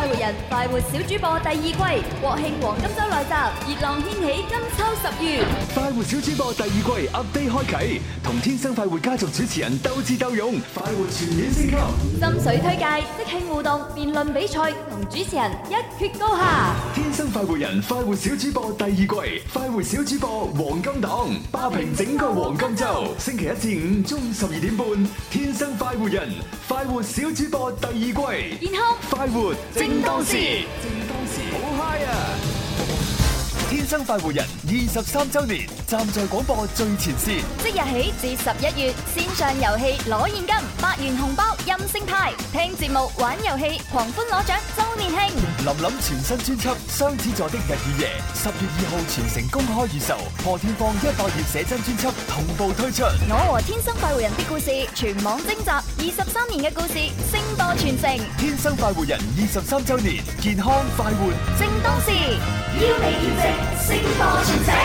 快活人快活小主播第二季國慶黃金週來襲，熱浪掀起金秋10月。 快活小主播第二季 update 開啟，同天生快活家族主持人鬥智鬥勇，快活全面升級。 心水推介、即興互動、辯論比賽同主持人一決高下。 天生快活人快活小主播第二季，快活小主播黃金檔，霸屏整個黃金週。星期一至五中午12點半，天生快活人快活小主播第二季， 健康快活正當時，好嗨啊！天生快活人23週年，站在廣播最前線。 即日起至11月，線上遊戲攞現金，100元紅包任性派，聽節目玩遊戲狂歡攞獎週年慶。 林林全新專輯《雙子座的日與夜》10月2號全城公開預售，破天荒100頁寫真專輯同步推出。 我和天生快活人的故事全網徵集，23年嘅故事聲播傳承。 天生快活人23週年，健康快活正當時，邀你見證聲播傳承。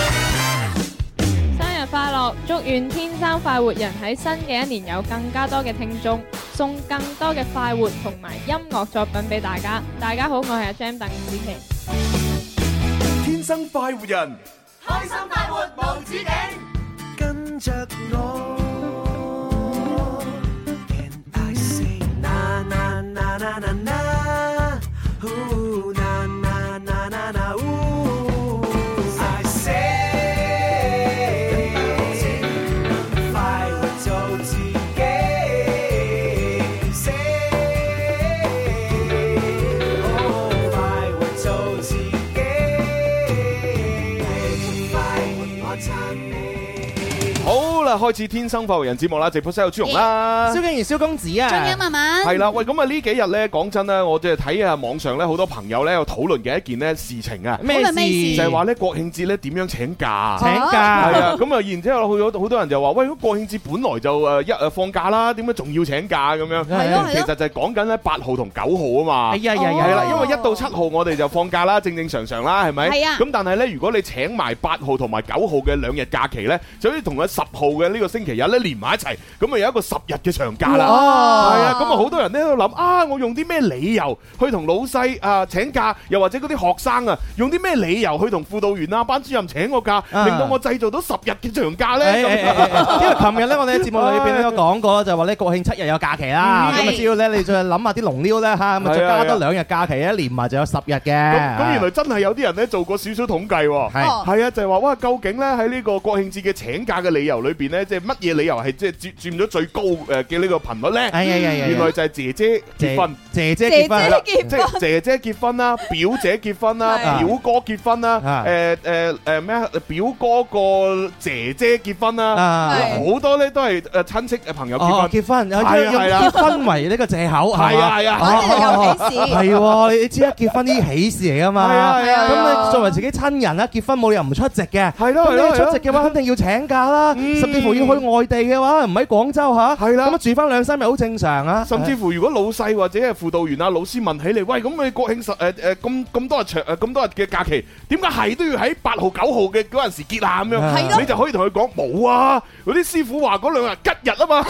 生日快樂！祝願天生快活人喺新嘅一年有更加多嘅聽眾，送更多嘅快活同埋音樂作品俾大家。大家好，我係阿 Jam 鄧紫棋。 天生快活人， 開心快活無止境， 跟着我。Can I say na na na na na na? Ooh, na na na na na. Ooh, I say 快活做自己。Say 快活做自己。快活我撐你。 好啦，開始天生快活人節目啦！直播室有朱紅啦， 蕭敬堯、蕭公子啊， 仲有慢慢係啦，喂，咁啊呢幾日咧，講真咧，我即係睇下網上咧，好多朋友咧有討論嘅一件咧事情啊， 咩事？ 就係話咧國慶節咧點樣請假？ 請假係啊，咁啊然之後去咗好多人就話，喂，國慶節本來就放假啦，點解仲要請假咁樣？ 係咯其實就係講緊咧8號同9號啊嘛。 係啊係啦，因為1到7號我哋就放假啦，正正常常啦，係咪？ 係啊。 咁但係咧，如果你請埋8號同埋9號嘅2日假期咧，就好似同佢10號嘅呢個星期日咧連埋一齊，咁啊有一個10日嘅長假啦。係啊，咁啊好多人咧喺度諗啊，我用啲咩理由去同老細請假，又或者嗰啲學生啊，用啲咩理由去同輔導員啊、班主任請個假，令到我製造到10日嘅長假咧？ 因為琴日咧，我哋喺節目裏邊咧都講過，就話咧國慶7日有假期啦。咁啊，只要咧你再諗下啲龍溜咧嚇，咁啊再加多2日假期咧，連埋就有10日嘅。 咁原來真係有啲人咧做過少少統計喎。係啊，就係話哇，究竟咧喺呢個國慶節嘅請假嘅理由裏邊咧，即係乜嘢理由係即係佔咗最高嘅呢個頻率咧？原來就係姐姐結婚， 姐姐結婚係啦， 即係姐姐結婚啦，表姐結婚啦，表哥結婚啦，咩啊？表哥個姐姐結婚啦，好多咧都係親戚朋友結婚。 結婚用結婚為呢個藉口， 係啊係啊， 有喜事係喎，你知啦，結婚呢啲喜事嚟噶嘛。係啊係啊，咁你作為自己親人啦，結婚冇理由唔出席嘅。係咯係咯，出席嘅話肯定要請假啦，甚至乎要去外地嘅話，唔喺廣州嚇，係啦，咁住翻2-3日好正常啊。 甚至乎如果老細或者係輔導員啊、老師問起你，喂，咁你國慶咁多日咁多日嘅假期，點解係都要喺8號9號嘅嗰陣時結啊？咁樣，你就可以同佢講冇啊，嗰啲師傅話嗰2日吉日啊嘛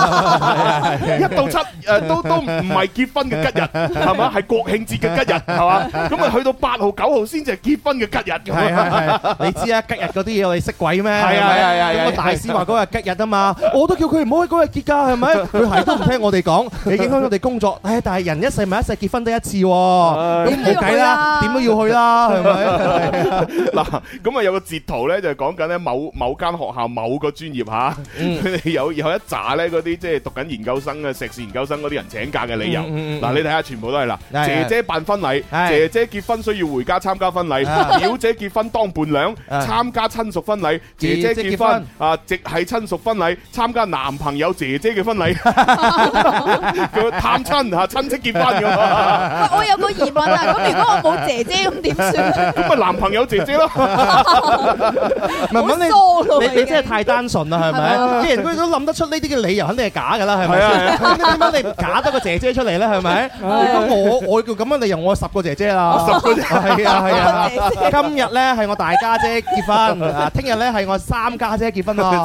，1到7都唔係結婚嘅吉日，係嘛？係國慶節嘅吉日，係嘛？咁啊去到8號9號先至係結婚嘅吉日。 係你知啊，吉日嗰啲嘢我哋識鬼咩？ 係啊， 咁個大師話嗰日吉日啊嘛，我都叫佢唔好喺嗰日結㗎，係咪？佢係都唔聽我哋講，你影響我哋工作。但係人一世咪一世結婚得一次喎，咁冇計啦，點都要去啦，係咪？ 嗱，咁啊有個截圖咧，就係講緊咧某間學校某個專業嚇，佢哋有一紮咧嗰啲即係讀緊研究生嘅碩士研究生嗰啲人請假嘅理由。嗱，你睇下全部都係啦，姐姐辦婚禮，姐姐結婚需要回家參加婚禮，表姐結婚當伴娘參加親屬婚禮，姐姐結婚直係親屬婚禮參加男朋友姐姐嘅婚禮，佢探親親戚結婚咁。 我有個疑問啊，咁如果我冇姐姐咁點算？ 咁咪男朋友姐姐咯。 文文你真係太單純啦，係咪？啲人都諗得出呢啲嘅理由，肯定係假㗎啦，係咪？點解你假多個姐姐出嚟咧？係咪？如果我叫咁樣理由，我10個姐姐啦，10個係啊。今日咧係我大家姐結婚，聽日咧係我3家姐結婚咯。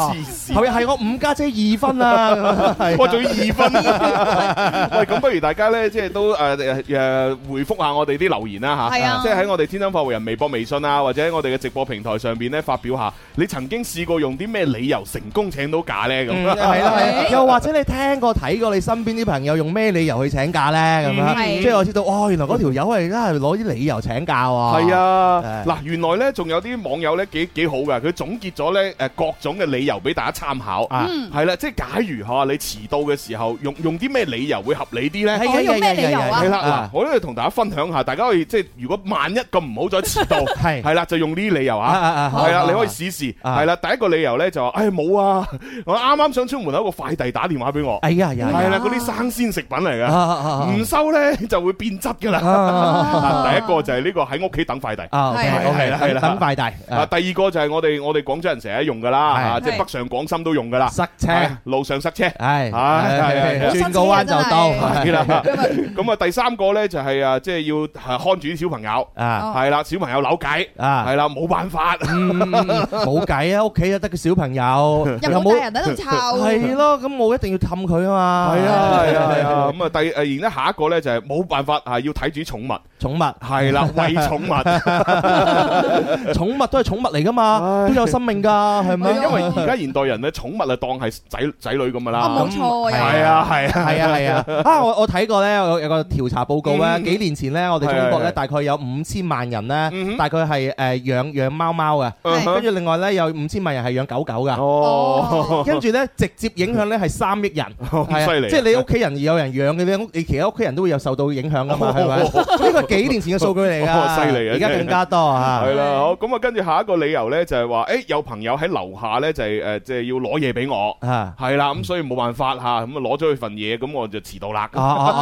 係我5家姐2分啊！ 哇，仲要2分。喂，咁不如大家咧，即係都回覆下我哋啲留言啦嚇。 係啊， 即係喺我哋天生快活人微博、微信啊，或者喺我哋嘅直播平台上邊咧發表下，你曾經試過用啲咩理由成功請到假咧？咁係啦，又或者你聽過睇過你身邊啲朋友用咩理由去請假咧？咁樣，即係我知道，哇！原來嗰條友係真係攞啲理由請假喎。係啊，嗱，原來咧仲有啲網友咧幾好㗎，佢總結咗咧各種嘅理由俾大家參考。係啦，即係假如嚇你遲到嘅時候，用啲咩理由會合理啲咧？ 用咩理由啊？ 係啦，嗱，我都同大家分享下，大家可以即係如果萬一咁唔好再遲到，係啦，就用呢啲理由啊，係啦，你可以試試。係啦，第一個理由咧就話，冇啊，我啱啱想出門口，個快遞打電話俾我，係啦，嗰啲生鮮食品嚟㗎，唔收咧就會變質㗎啦。第一個就係呢個喺屋企等快遞，係啦， 等快遞。 第二個就係我哋廣州人成日用㗎啦，即係北上廣深都用㗎啦， 塞車， 路上塞車， 係轉個彎就到， 係啦。咁啊，第三個咧就係即係要看住啲小朋友，係啦，小朋友扭計，係啦，冇辦法， 冇計啊！屋企又得個小朋友， 又冇大人喺度湊， 係咯，咁我一定要氹佢啊嘛。 係啊。咁啊，然之後下一個咧就係冇辦法啊，要睇住寵物係啦，餵寵物， 寵物都係寵物嚟噶嘛，都有生命噶，係咪？ 因為而家現代人咧，寵物啊當係仔女咁噶啦。 冇錯啊，係啊。我睇過咧，有個調查報告咧，幾年前咧，我哋中國咧大概有5000萬人咧，大概係養貓貓嘅，跟住另外咧有5000萬人係養狗狗噶。哦，跟住咧直接影響咧係3億人， 犀利。 即係你屋企人有人養嘅咧，你其他屋企人都會有受到影響噶嘛，係咪？呢個幾年前嘅數據嚟㗎， 犀利啊！ 而家更加多啊。 係啦，好咁啊，跟住下一個理由咧就係話，有朋友喺樓下咧就係即係要攞嘢俾我，係啦，咁所以冇辦法嚇，咁啊攞咗佢份嘢，咁我就遲到啦。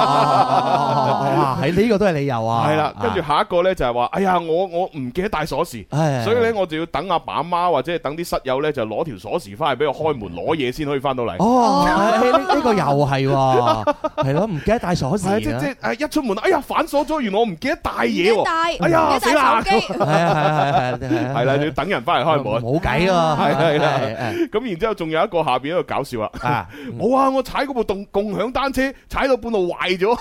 喺呢個都係理由啊。 係啦，跟住下一個咧就係話，哎呀，我唔記得帶鎖匙，所以咧我就要等阿爸阿媽或者係等啲室友咧就攞條鎖匙翻去俾我開門攞嘢先可以翻到嚟。 哦，呢個又係喎，係咯，唔記得帶鎖匙。 即係一出門，哎呀反鎖咗，原來我唔記得帶嘢喎。哎呀死啦！係啦，要等人翻嚟開門， 冇計咯。係啦， 咁然之後仲有一個下邊一個搞笑啦。冇啊，我踩嗰部共享單車踩到半路壞咗，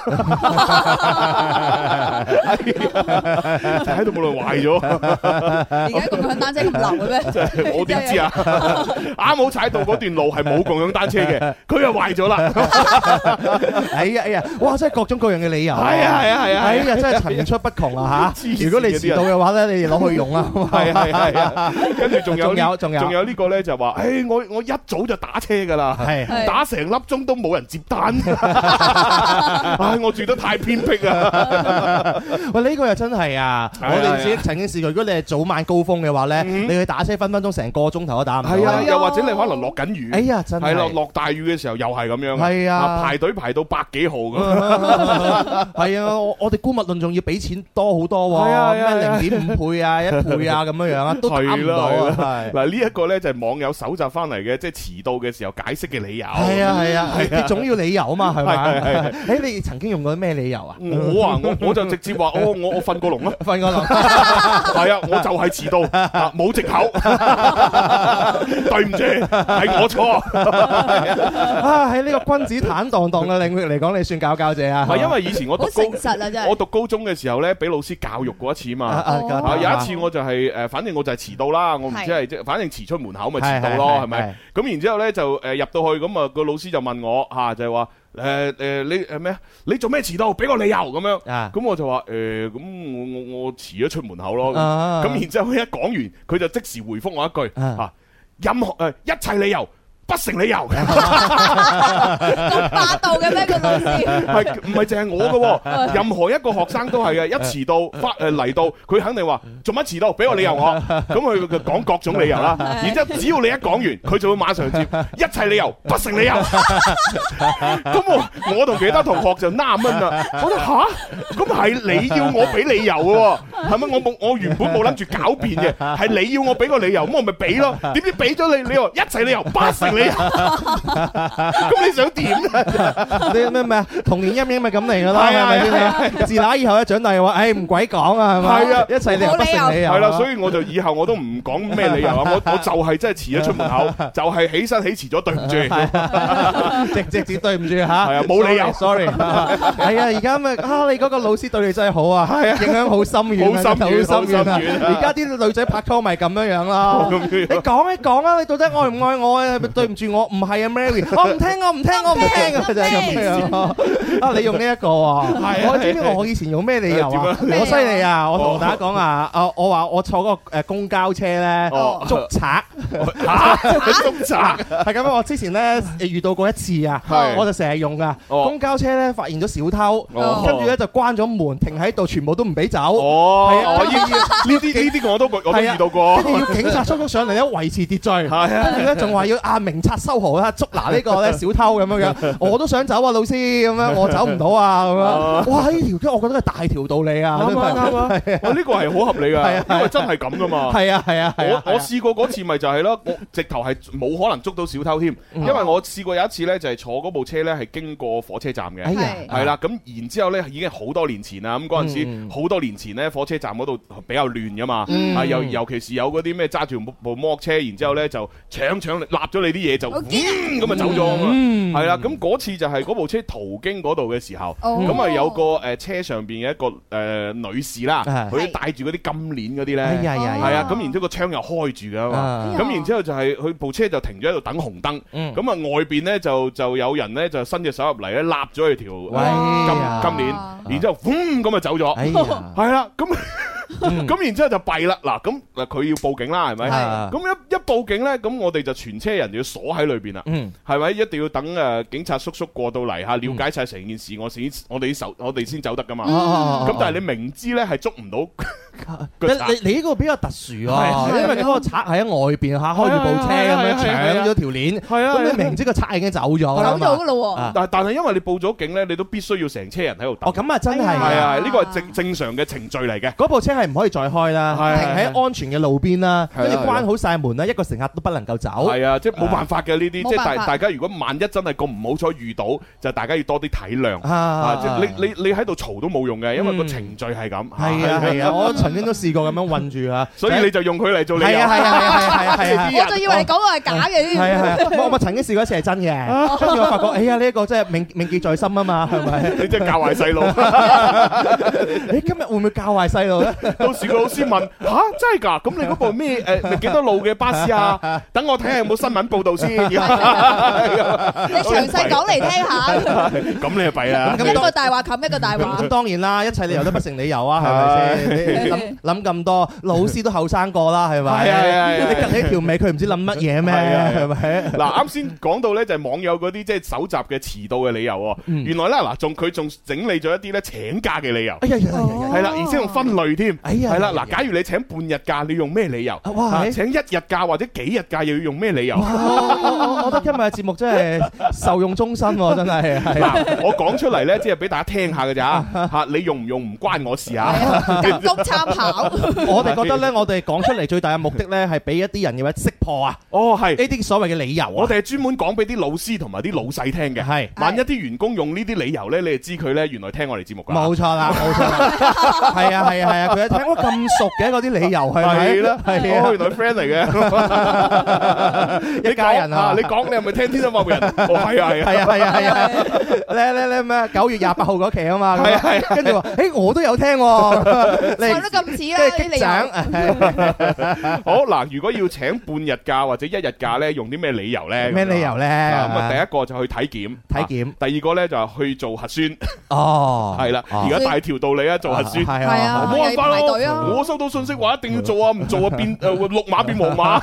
踩到半路壞咗。 而家共享單車咁流嘅咩？ 我點知啊？啱好踩到嗰段路係冇共享單車嘅，佢又壞咗啦。 哎呀，哇！真係各種各樣嘅理由。 係啊， 哎呀，真係層出不窮啊嚇！如果你遲到嘅話咧，你哋攞去用啊。 係啊，跟住仲有呢個咧就話，我一早就打車㗎啦，打成粒鐘都冇人接單。我住得太偏僻啊！ 喂，呢個又真係啊！我哋自己曾經試過，如果你係早晚高峰嘅話咧，你去打車分分鐘成個鐘頭都打唔到。 係啊，又或者你可能落緊雨。 哎呀，真係落大雨嘅時候又係咁樣。 係啊， 排隊排到100幾號咁。 係啊，我哋姑勿論仲要俾錢多好多喎，咩0.5倍啊、1倍啊咁樣啊，都打唔到啊！ 嗱，呢一個咧就係網友搜集翻嚟嘅，即係遲到嘅時候解釋嘅理由。 係啊，你總要理由啊嘛，係咪？你曾經用過咩理由啊？ 我就直接話，我瞓過籠咯， 瞓過籠。 係啊，我就係遲到，冇藉口。對唔住，係我錯。 喺呢個君子坦蕩蕩嘅領域嚟講，你算佼佼者啊！ 係因為以前我我讀高中嘅時候咧，俾老師教育過一次嘛。有一次我就係反正我就係遲到啦，我唔知係反正遲出門口咪遲到咯，係咪？咁然之後咧就入到去，咁啊個老師就問我就係話你咩啊？你做咩遲到？俾個理由咁樣。咁我就話咁我遲咗出門口咯。咁然之後佢一講完，佢就即時回覆我一句任何一切理由不成理由。 咁霸道嘅咩？個老師係唔係淨係我嘅？任何一個學生都係嘅，一遲到嚟到，佢肯定話做乜遲到？俾個理由我。咁佢講各種理由啦。然之後只要你一講完，佢就會馬上接一切理由不成理由。咁我同其他同學就納悶啦。我話吓，咁係你要我俾理由嘅，係咪？我原本冇諗住狡辯嘅，係你要我俾個理由，咁我咪俾咯。點知俾咗你話一切理由不成你，咁你想點啊？ 你咩啊？童年陰影咪咁嚟噶啦， 係啊係咪先？自那以後一長大話，誒唔鬼講啊，係咪？ 係啊， 一切理由不成理由。 係啦，所以我就以後我都唔講咩理由啊，我就係真係遲咗出門口，就係起身起遲咗，對唔住， 直接對唔住嚇。 係啊，冇理由 ，sorry。係啊，而家咪你嗰個老師對你真係好啊，係啊，影響好深遠， 好深遠啊！ 而家啲女仔拍拖咪咁樣啦。你講一講啊，你到底愛唔愛我啊？對唔住，我唔係啊 ，Mary，我唔聽，我唔聽，就係咁樣。啊，你用呢一個啊？係我知唔知我以前用咩理由啊？我犀利啊！我同大家講啊，我話我坐嗰個公交車咧捉賊捉賊係咁啊！我之前咧遇到過一次啊，我就成日用噶公交車咧發現咗小偷，跟住咧就關咗門，停喺度，全部都唔俾走。 哦，呢啲我都遇到過。 跟住要警察叔叔上嚟咧維持秩序，跟住咧仲話要明察秋毫啦，捉拿呢個咧小偷咁樣樣。我都想走啊，老師咁樣，我走唔到啊咁樣。哇！呢條我覺得係大條道理啊， 啱啊！呢個係好合理噶，因為真係咁噶嘛。 係啊！ 我試過嗰次咪就係咯，我直頭係冇可能捉到小偷添，因為我試過有一次咧，就係坐嗰部車咧係經過火車站嘅，係啦，咁然之後咧已經好多年前啦，咁嗰陣時好多年前咧，火車站嗰度比較亂噶嘛，尤其是有嗰啲咩揸住部摩托車，然之後咧就搶立咗你啲嘢就咁啊走咗，係啦，咁嗰次就係嗰部車途經嗰度嘅時候，咁啊有個車上邊嘅一個女士啦，佢戴住嗰啲金鏈嗰啲咧，係啊，咁然之後個窗又開住噶嘛，咁然之後就係佢部車就停咗喺度等紅燈，咁啊外邊咧就有人咧就伸隻手入嚟咧，揦咗佢條金鏈，然之後咁啊走咗，係啦，咁然之後就弊啦，嗱咁佢要報警啦，係咪？咁一報警咧，咁我哋就全車人就要鎖喺裏邊啦，係咪？一定要等警察叔叔過到嚟嚇，了解晒成件事，我哋先走得噶嘛。咁但係你明知咧係捉唔到。 你呢個比較特殊啊，因為嗰個賊喺外邊嚇開住部車咁樣搶咗條鏈，咁你明知個賊已經走咗㗎咯喎。 但係因為你報咗警咧，你都必須要成車人喺度等。 哦，咁啊真係係啊，呢個係正常嘅程序嚟嘅。 嗰部車係唔可以再開啦，停喺安全嘅路邊啦，跟住關好晒門啦，一個乘客都不能夠走。係啊，即係冇辦法嘅呢啲，即係大家如果萬一真係咁唔好彩遇到，就大家要多啲體諒。即係你喺度嘈都冇用嘅，因為個程序係咁。 係啊，我曾經都試過咁樣韞住啊， 所以你就用佢嚟做理由。 係啊， 我就以為你講個係假嘅。 係啊，我曾經試過一次係真嘅，跟住我發覺，哎呀，呢一個真係銘記在心啊嘛，係咪？ 你真係教壞細路。 你今日會唔會教壞細路咧？ 到時個老師問吓，真係㗎？咁你嗰部咩幾多路嘅巴士啊？等我睇下有冇新聞報導先。你詳細講嚟聽下。 咁你就弊啦。 一個大話冚一個大話。 咁當然啦，一切理由都不成理由啊，係咪先？諗咁多，老師都後生過啦，係咪？係。你趌起條尾，佢唔知諗乜嘢咩？係咪？ 嗱，啱先講到咧，就係網友嗰啲即係搜集嘅遲到嘅理由喎。原來咧嗱，佢仲整理咗一啲咧請假嘅理由。係啦，而且用分類添。係啦，嗱，假如你請半日假，你用咩理由？請一日假或者幾日假，又要用咩理由？ 我覺得今日嘅節目真係受用終身喎，真係。 嗱，我講出嚟咧，即係俾大家聽下嘅咋嚇，你用唔用唔關我事啊。 僅供參考。 我哋覺得咧，我哋講出嚟最大嘅目的咧，係俾一啲人嘅識破啊。哦，係呢啲所謂嘅理由啊。 我哋係專門講俾啲老師同埋啲老細聽嘅。係，萬一啲員工用呢啲理由咧，你就知佢咧原來聽我哋節目㗎。 冇錯啦，冇錯啦。係啊，佢一聽哇咁熟嘅嗰啲理由係咪？係啦，係啊， 原來 friend 嚟嘅，一家人啊！你講你係咪聽天生發育人？哦，係啊。 你咩9月28號嗰期啊嘛？係。跟住話，我都有聽喎。 講得咁似啦，啲理由。 好嗱，如果要請半日假或者一日假咧，用啲咩理由咧？ 咩理由咧？ 咁啊，第一個就去體檢，第二個咧就係去做核酸。哦，係啦，而家大條道理啊，做核酸係啊，冇辦法咯。 我收到信息話一定要做啊，唔做啊變綠碼變黃碼。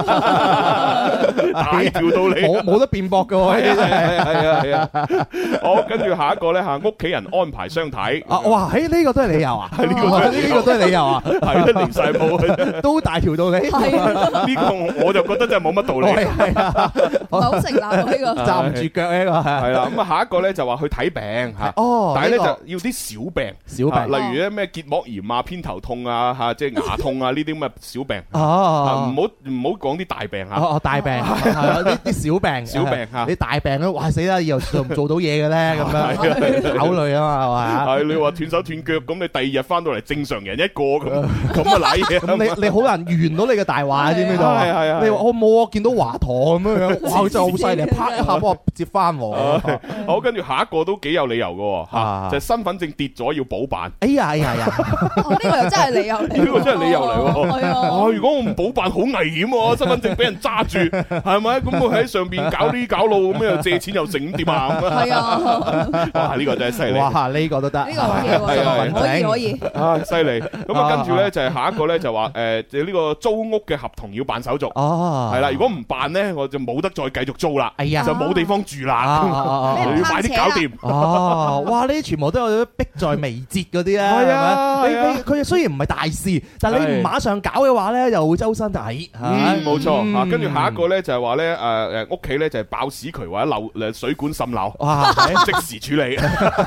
大條道理， 冇得辯駁噶喎。 係啊。好，跟住下一個咧嚇，屋企人安排相睇。 哇，呢個都係理由啊？呢個都係咩理由啊？ 係啦，離晒譜， 都大條道理。 係啊， 呢個我就覺得真係冇乜道理。 係啊， 唔係好成立喎呢個。 站唔住腳呢個係啦，咁啊下一個咧就話去睇病嚇， 哦， 但係咧就呢個要啲小病， 小病例如咧咩結膜炎啊、偏頭痛啊嚇，即係牙痛啊呢啲咁嘅小病。 哦， 唔好講啲大病嚇。 哦，大病係啊，啲小病， 小病嚇。 你大病咧，哇死啦！以後做唔做到嘢嘅咧？咁樣考慮啊嘛，係嘛？ 係你話斷手斷腳咁，你第二日翻到嚟正常人一個咁啊賴嘢。 咁你好難圓到你嘅大話，知唔知道？ 係啊。 你話我冇啊，見到華佗咁樣，哇真係好犀利，啪一下幫我接翻喎。 好，跟住下一個都幾有理由嘅嚇，就係身份證跌咗要補辦。 哎呀， 呢個又真係理由嚟。 呢個真係理由嚟喎。 係啊。 如果我唔補辦，好危險喎！身份證俾人揸住，係咪？咁我喺上邊搞呢搞路，咁又借錢又剩點啊？ 係啊。 哇！呢個真係犀利。 哇！呢個都得。 呢個好嘢喎，可以。 啊，犀利！咁啊，跟住咧就係下一個咧就話呢個租屋嘅合同要辦手續。 哦。 係啦，如果唔辦咧，我就冇得再繼續租啦。 哎呀， 就冇地方住啦。要快啲搞掂。 哦，哇！呢啲全部都有啲迫在眉睫嗰啲啊。係啊。佢雖然唔係大事，但係你唔馬上搞嘅話咧，又會周身睇。 冇錯嚇。跟住下一個咧就係話咧屋企咧就係爆屎渠或者漏水管滲漏， 哇！ 即時處理。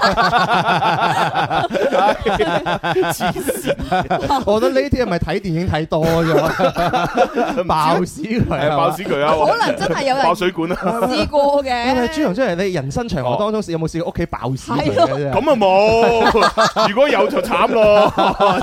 黐線！ 我覺得呢啲係咪睇電影睇多咗？爆屎渠啊！ 爆屎渠啊！ 可能真係有人爆水管啊！ 試過嘅。 朱紅，即係你人生長河當中有冇試過屋企爆屎渠嘅啫？ 咁啊冇，如果有就慘咯。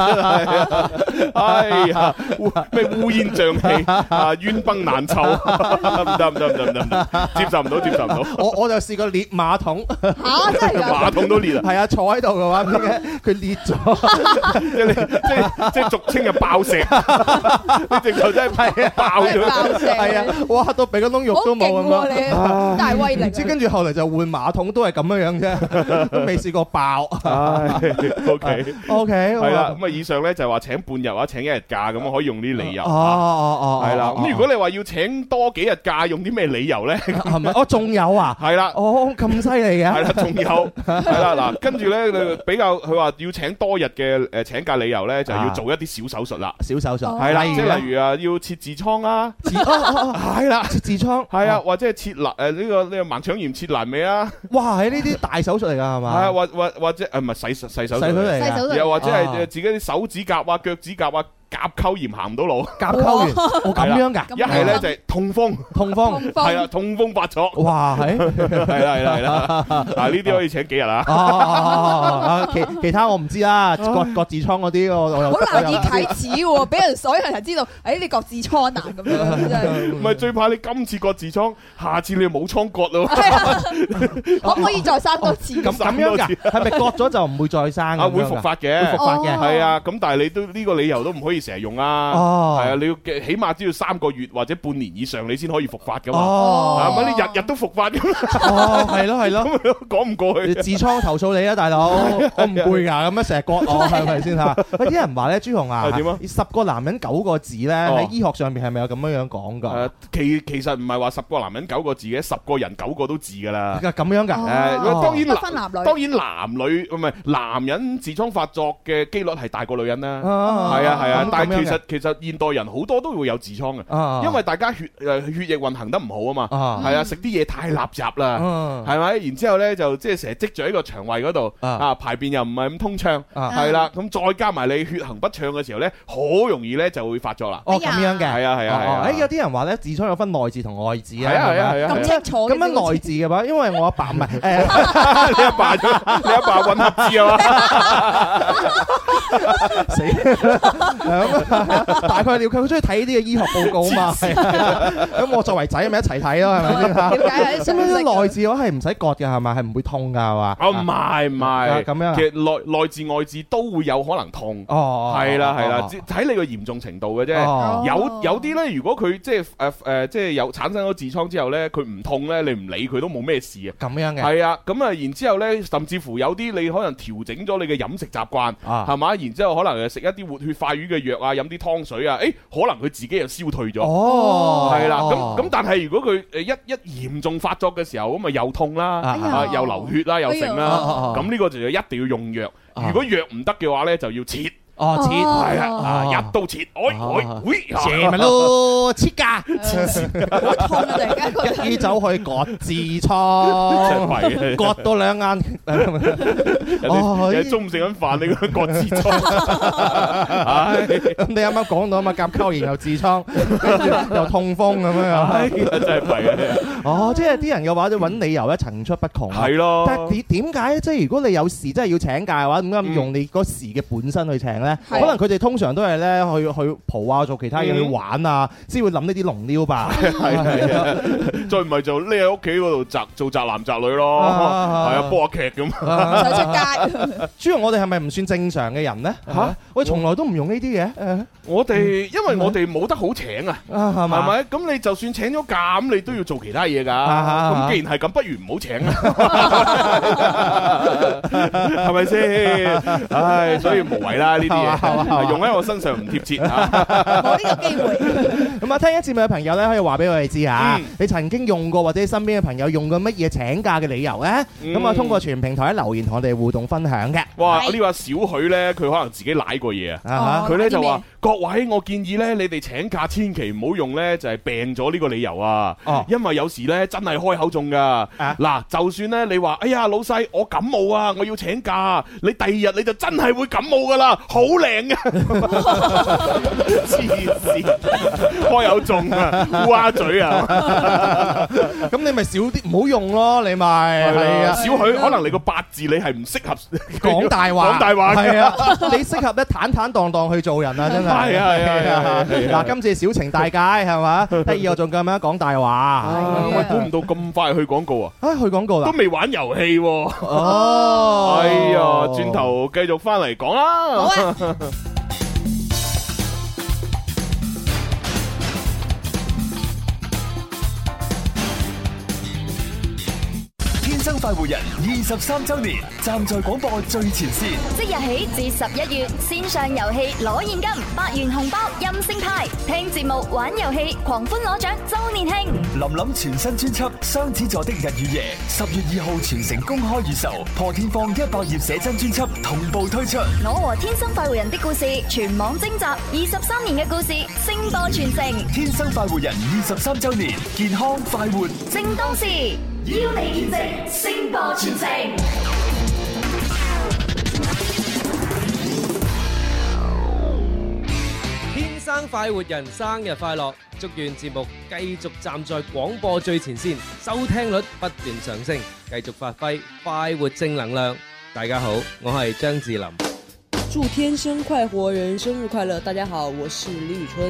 哎呀，咩烏煙瘴氣啊，冤崩難臭，唔得，接受唔到。 我就試過裂馬桶。 嚇！真係馬桶都裂啊！ 係啊，坐喺度嘅話，佢裂咗， 即係俗稱嘅爆石，你直頭真係爆咗， 係啊！哇，到鼻個窿肉都冇咁樣，大威力。 唔知跟住後嚟就換馬桶，都係咁樣樣啫，都未試過爆。OK， 係啦。咁啊，以上咧就係話請半日或者請一日假咁可以用啲理由。 係啦。咁如果你話要請多幾日假，用啲咩理由咧？ 係咪？仲有啊？ 係啦。 咁犀利嘅。 係啦，仲有係啦。嗱，跟住咧比較，佢話要請多日嘅請假理由咧，就要做一啲小手術啦。 小手術係啦，即係例如啊，要切痔瘡啦，係啦， 切痔瘡係啊，或者係切呢個盲腸炎切闌尾啊。 哇，係呢啲大手術嚟㗎係嘛？ 係啊，或者唔係細手術嚟， 又或者係自己啲手指甲啊、腳趾甲啊。甲溝炎行唔到路， 甲溝炎咁樣㗎？ 一係咧就係痛風，係啦，痛風發作。 哇，係啦，嗱呢啲可以請幾日啊？ 其他我唔知啦，割痔瘡嗰啲我好難以啟齒喎，俾人所有人知道，你割痔瘡啊咁樣真係。 唔係最怕你今次割痔瘡，下次你冇瘡割咯。 可唔可以再生多次？ 咁樣㗎？係咪割咗就唔會再生？ 啊，會復發嘅， 會復發嘅， 係啊。咁但係你都呢個理由都唔可以成日用啊，係啊，你要起碼都要3個月或者半年以上，你先可以復發噶嘛，係咪？你日日都復發咁， 係咯， 咁講唔過去。 痔瘡投訴你啊，大佬，我唔會噶，咁樣成日割我，係咪先吓？喂，啲人話咧，朱紅啊， 點啊 ？10個男人9個字咧，喺醫學上邊係咪有咁樣講噶？ 其實唔係話10個男人9個字嘅，10個人9個都字噶啦。 咁樣噶？ 當然男女唔係男人痔瘡發作嘅機率係大過女人啦。係啊，但係其實現代人好多都會有痔瘡嘅，因為大家血液運行得唔好啊嘛，係啊，食啲嘢太垃圾啦，係咪？然之後咧就即係成日積住喺個腸胃嗰度，排便又唔係咁通暢，係啦，咁再加埋你血行不暢嘅時候咧，好容易咧就會發作啦。 咁樣嘅， 係啊， 有啲人話咧痔瘡有分內痔同外痔啊， 係啊， 咁清楚。 咁樣內痔嘅話，因為我阿爸唔係， 你阿爸混合痔啊嘛， 死。大概了解，佢中意睇呢啲嘅醫學報告啊嘛，咁我作為仔咪一齊睇咯，係咪先嚇？ 了解咁樣內痔嘅話係唔使割嘅係咪？係唔會痛㗎係嘛？ 唔係咁樣。 其實內痔外痔都會有可能痛。係啦，睇你個嚴重程度嘅啫。有啲咧，如果佢即係有產生咗痔瘡之後咧，佢唔痛咧，你唔理佢都冇咩事啊。 咁樣嘅。 係啊，咁啊，然之後咧，甚至乎有啲你可能調整咗你嘅飲食習慣，係嘛？然之後可能食一啲活血化瘀嘅藥啊，飲啲湯水啊，可能佢自己又消退咗。係啦，咁但係如果佢一嚴重發作嘅時候，咁咪又痛啦，又流血啦，又成啦，咁呢個就一定要用藥。如果藥唔得嘅話咧，就要切。 哦，切係啊，一刀切， 射咪咯，切㗎， 好痛啊！突然間覺得一於走去割痔瘡，割到兩眼。 人哋中午食緊飯，你嗰割痔瘡， 咁你啱啱講到啊嘛，甲溝炎又痔瘡，又痛風咁樣， 真係弊啊！ 哦，即係啲人嘅話，就揾理由咧層出不窮。 係咯， 但係點解即係如果你有事真係要請假嘅話，點解唔用你嗰時嘅本身去請咧？可能佢哋通常都係咧去蒲啊，做其他嘢去玩啊，先會諗呢啲龍撩吧。 係啊，再唔係就匿喺屋企嗰度做宅男宅女咯，係啊，播下劇咁。 想出街。 朱紅，我哋係咪唔算正常嘅人咧？嚇，我從來都唔用呢啲嘅。 我哋因為我哋冇得好請啊，係咪？咁你就算請咗假，咁你都要做其他嘢㗎。咁既然係咁，不如唔好請啦，係咪先？唉，所以無謂啦呢啲嘢，用喺我身上唔貼切啊！ 冇呢個機會。 咁啊，聽一節目嘅朋友咧，可以話俾我哋知嚇，你曾經用過或者身邊嘅朋友用過乜嘢請假嘅理由咧？咁啊，通過全平台留言同我哋互動分享嘅。 哇！呢個小許咧，佢可能自己舐過嘢啊！佢咧就話：各位，我建議咧，你哋請假千祈唔好用咧，就係病咗呢個理由啊！因為有時咧真係開口中㗎。嗱，就算咧你話：哎呀，老細，我感冒啊，我要請假。你第二日你就真係會感冒㗎啦，好靈啊！黐線，開口中啊，烏鴉嘴啊！ 咁你咪少啲唔好用咯，你咪係啊。 小許，可能你個八字你係唔適合講大話， 講大話係啊！你適合咧坦坦蕩蕩去做人啊，真係。 係啊！ 嗱，今次小情大戒係嘛？第二個仲咁樣講大話。 喂，估唔到咁快去廣告啊！ 去廣告啦， 都未玩遊戲喎。 哦， 哎呀，轉頭繼續翻嚟講啦。 好啊。 天生快活人23週年，站在廣播最前線。 即日起至11月，線上遊戲攞現金，8元紅包任性派，聽節目玩遊戲狂歡攞獎週年慶。 林林全新專輯《雙子座的日與夜》10月2號全城公開預售，破天荒100頁寫真專輯同步推出。 我和天生快活人的故事全網徵集，23年嘅故事聲波傳承。 天生快活人23週年，健康快活正當時。邀你見證聲波傳承。 天生快活人生日快樂！祝願節目繼續站在廣播最前線，收聽率不斷上升，繼續發揮快活正能量。大家好，我係張智霖。 祝天生快活人生日快樂！大家好，我是李宇春。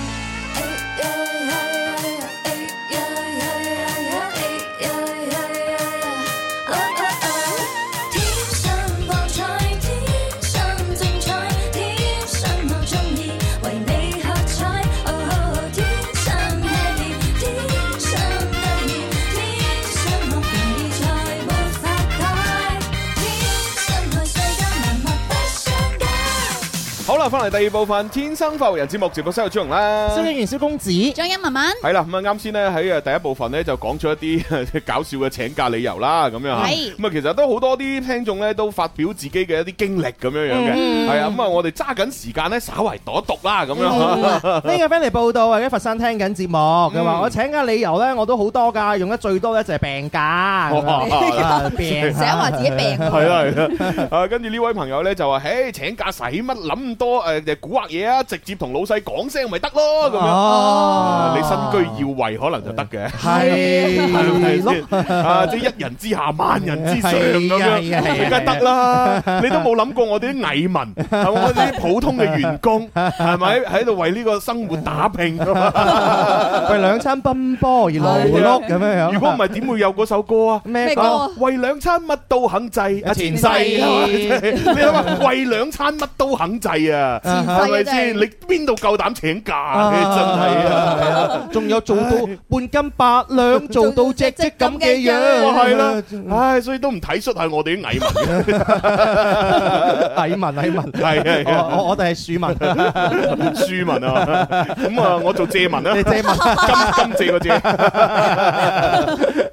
好啦，翻嚟第二部分《天生快活人》節目直播室有朱紅啦， 蕭敬元、蕭公子、 張欣文文， 係啦，咁啊啱先咧喺第一部分咧就講咗一啲搞笑嘅請假理由啦，咁樣嚇，咁啊其實都好多啲聽眾咧都發表自己嘅一啲經歷咁樣樣嘅，係啊，咁啊我哋揸緊時間咧稍為讀一讀啦，咁樣。 呢個 friend 嚟報道喺佛山聽緊節目，佢話我請假理由咧我都好多㗎，用得最多咧就係病假，病成日話自己病。 係啦係啦，跟住呢位朋友咧就話：，誒請假使乜諗咁多蠱惑嘢啊？直接同老細講聲咪得咯，咁樣。你身居要位可能就得嘅，係咪先？啊，即係一人之下萬人之上咁樣，梗係得啦。你都冇諗過我哋啲蟻民，係我哋啲普通嘅員工，係咪喺度為呢個生活打拼？ 為兩餐奔波而勞碌咁樣樣。 如果唔係，點會有嗰首歌啊？ 咩歌？ 為兩餐乜都肯制，前世你諗下，為兩餐乜都肯制啊，係咪先？你邊度夠膽請假？真係啊！ 仲有做到半斤8兩，做到隻隻咁嘅樣， 係啦。唉，所以都唔體恤下我哋啲蟻民嘅。 蟻民係我哋係庶民， 庶民啊！咁啊，我做借民啊， 借民， 金借個借。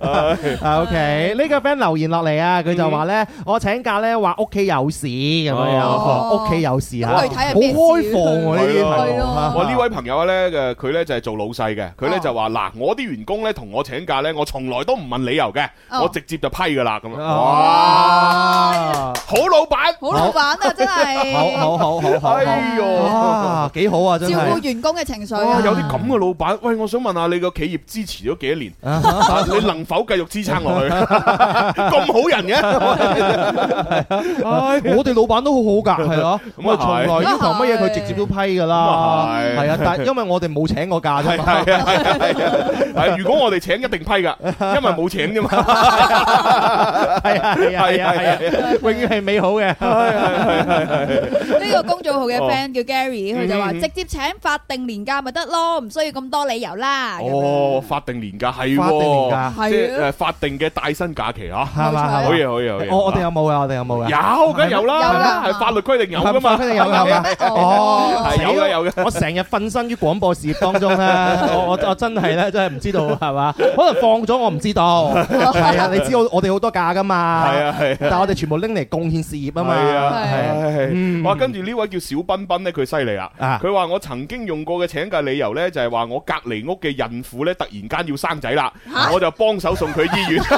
OK， 呢個 friend 留言落嚟啊，佢就話咧，我請假咧話屋企有事咁樣，屋企有事啊， 具體係好咩事開放喎呢啲朋友。 我呢位朋友咧嘅佢咧就係做老細嘅，佢咧就話嗱，我啲員工咧同我請假咧，我從來都唔問理由嘅，我直接就批噶啦咁樣。哇，好老闆， 好老闆啊，真係。 好，哎呦，哇，幾好啊，真係。 照顧員工嘅情緒哇，有啲咁嘅老闆，喂，我想問下你個企業支持咗幾多年？你能否繼續支撐落去？咁好人嘅， 我哋老闆都好好㗎，係咯，咁啊從來要求乜嘢佢直接都批㗎啦，係啊，但係因為我哋冇請過假啫嘛， 係如果我哋請一定批㗎，因為冇請啫嘛， 係啊，永遠係美好嘅， 呢個公眾號嘅 friend 叫 Gary， 佢就話直接請法定年假咪得咯，唔需要咁多理由啦。 哦，法定年假係法定年假， 即係法定嘅帶薪假期啊， 係嘛？ 好嘢。 我哋有冇啊？我哋有冇啊？ 有，梗係有啦，係法律規定有噶嘛？ 規定有㗎。哦， 係有嘅。 我成日瞓身於廣播事業當中咧，我真係咧，真係唔知道係嘛？可能放咗我唔知道。係啊，你知我哋好多假噶嘛？係啊，但係我哋全部拎嚟貢獻事業啊嘛。係啊， 哇！跟住呢位叫小彬彬咧，佢犀利啊！佢話我曾經用過嘅請假理由咧，就係話我隔離屋嘅孕婦咧，突然間要生仔啦，我就幫手送佢醫院。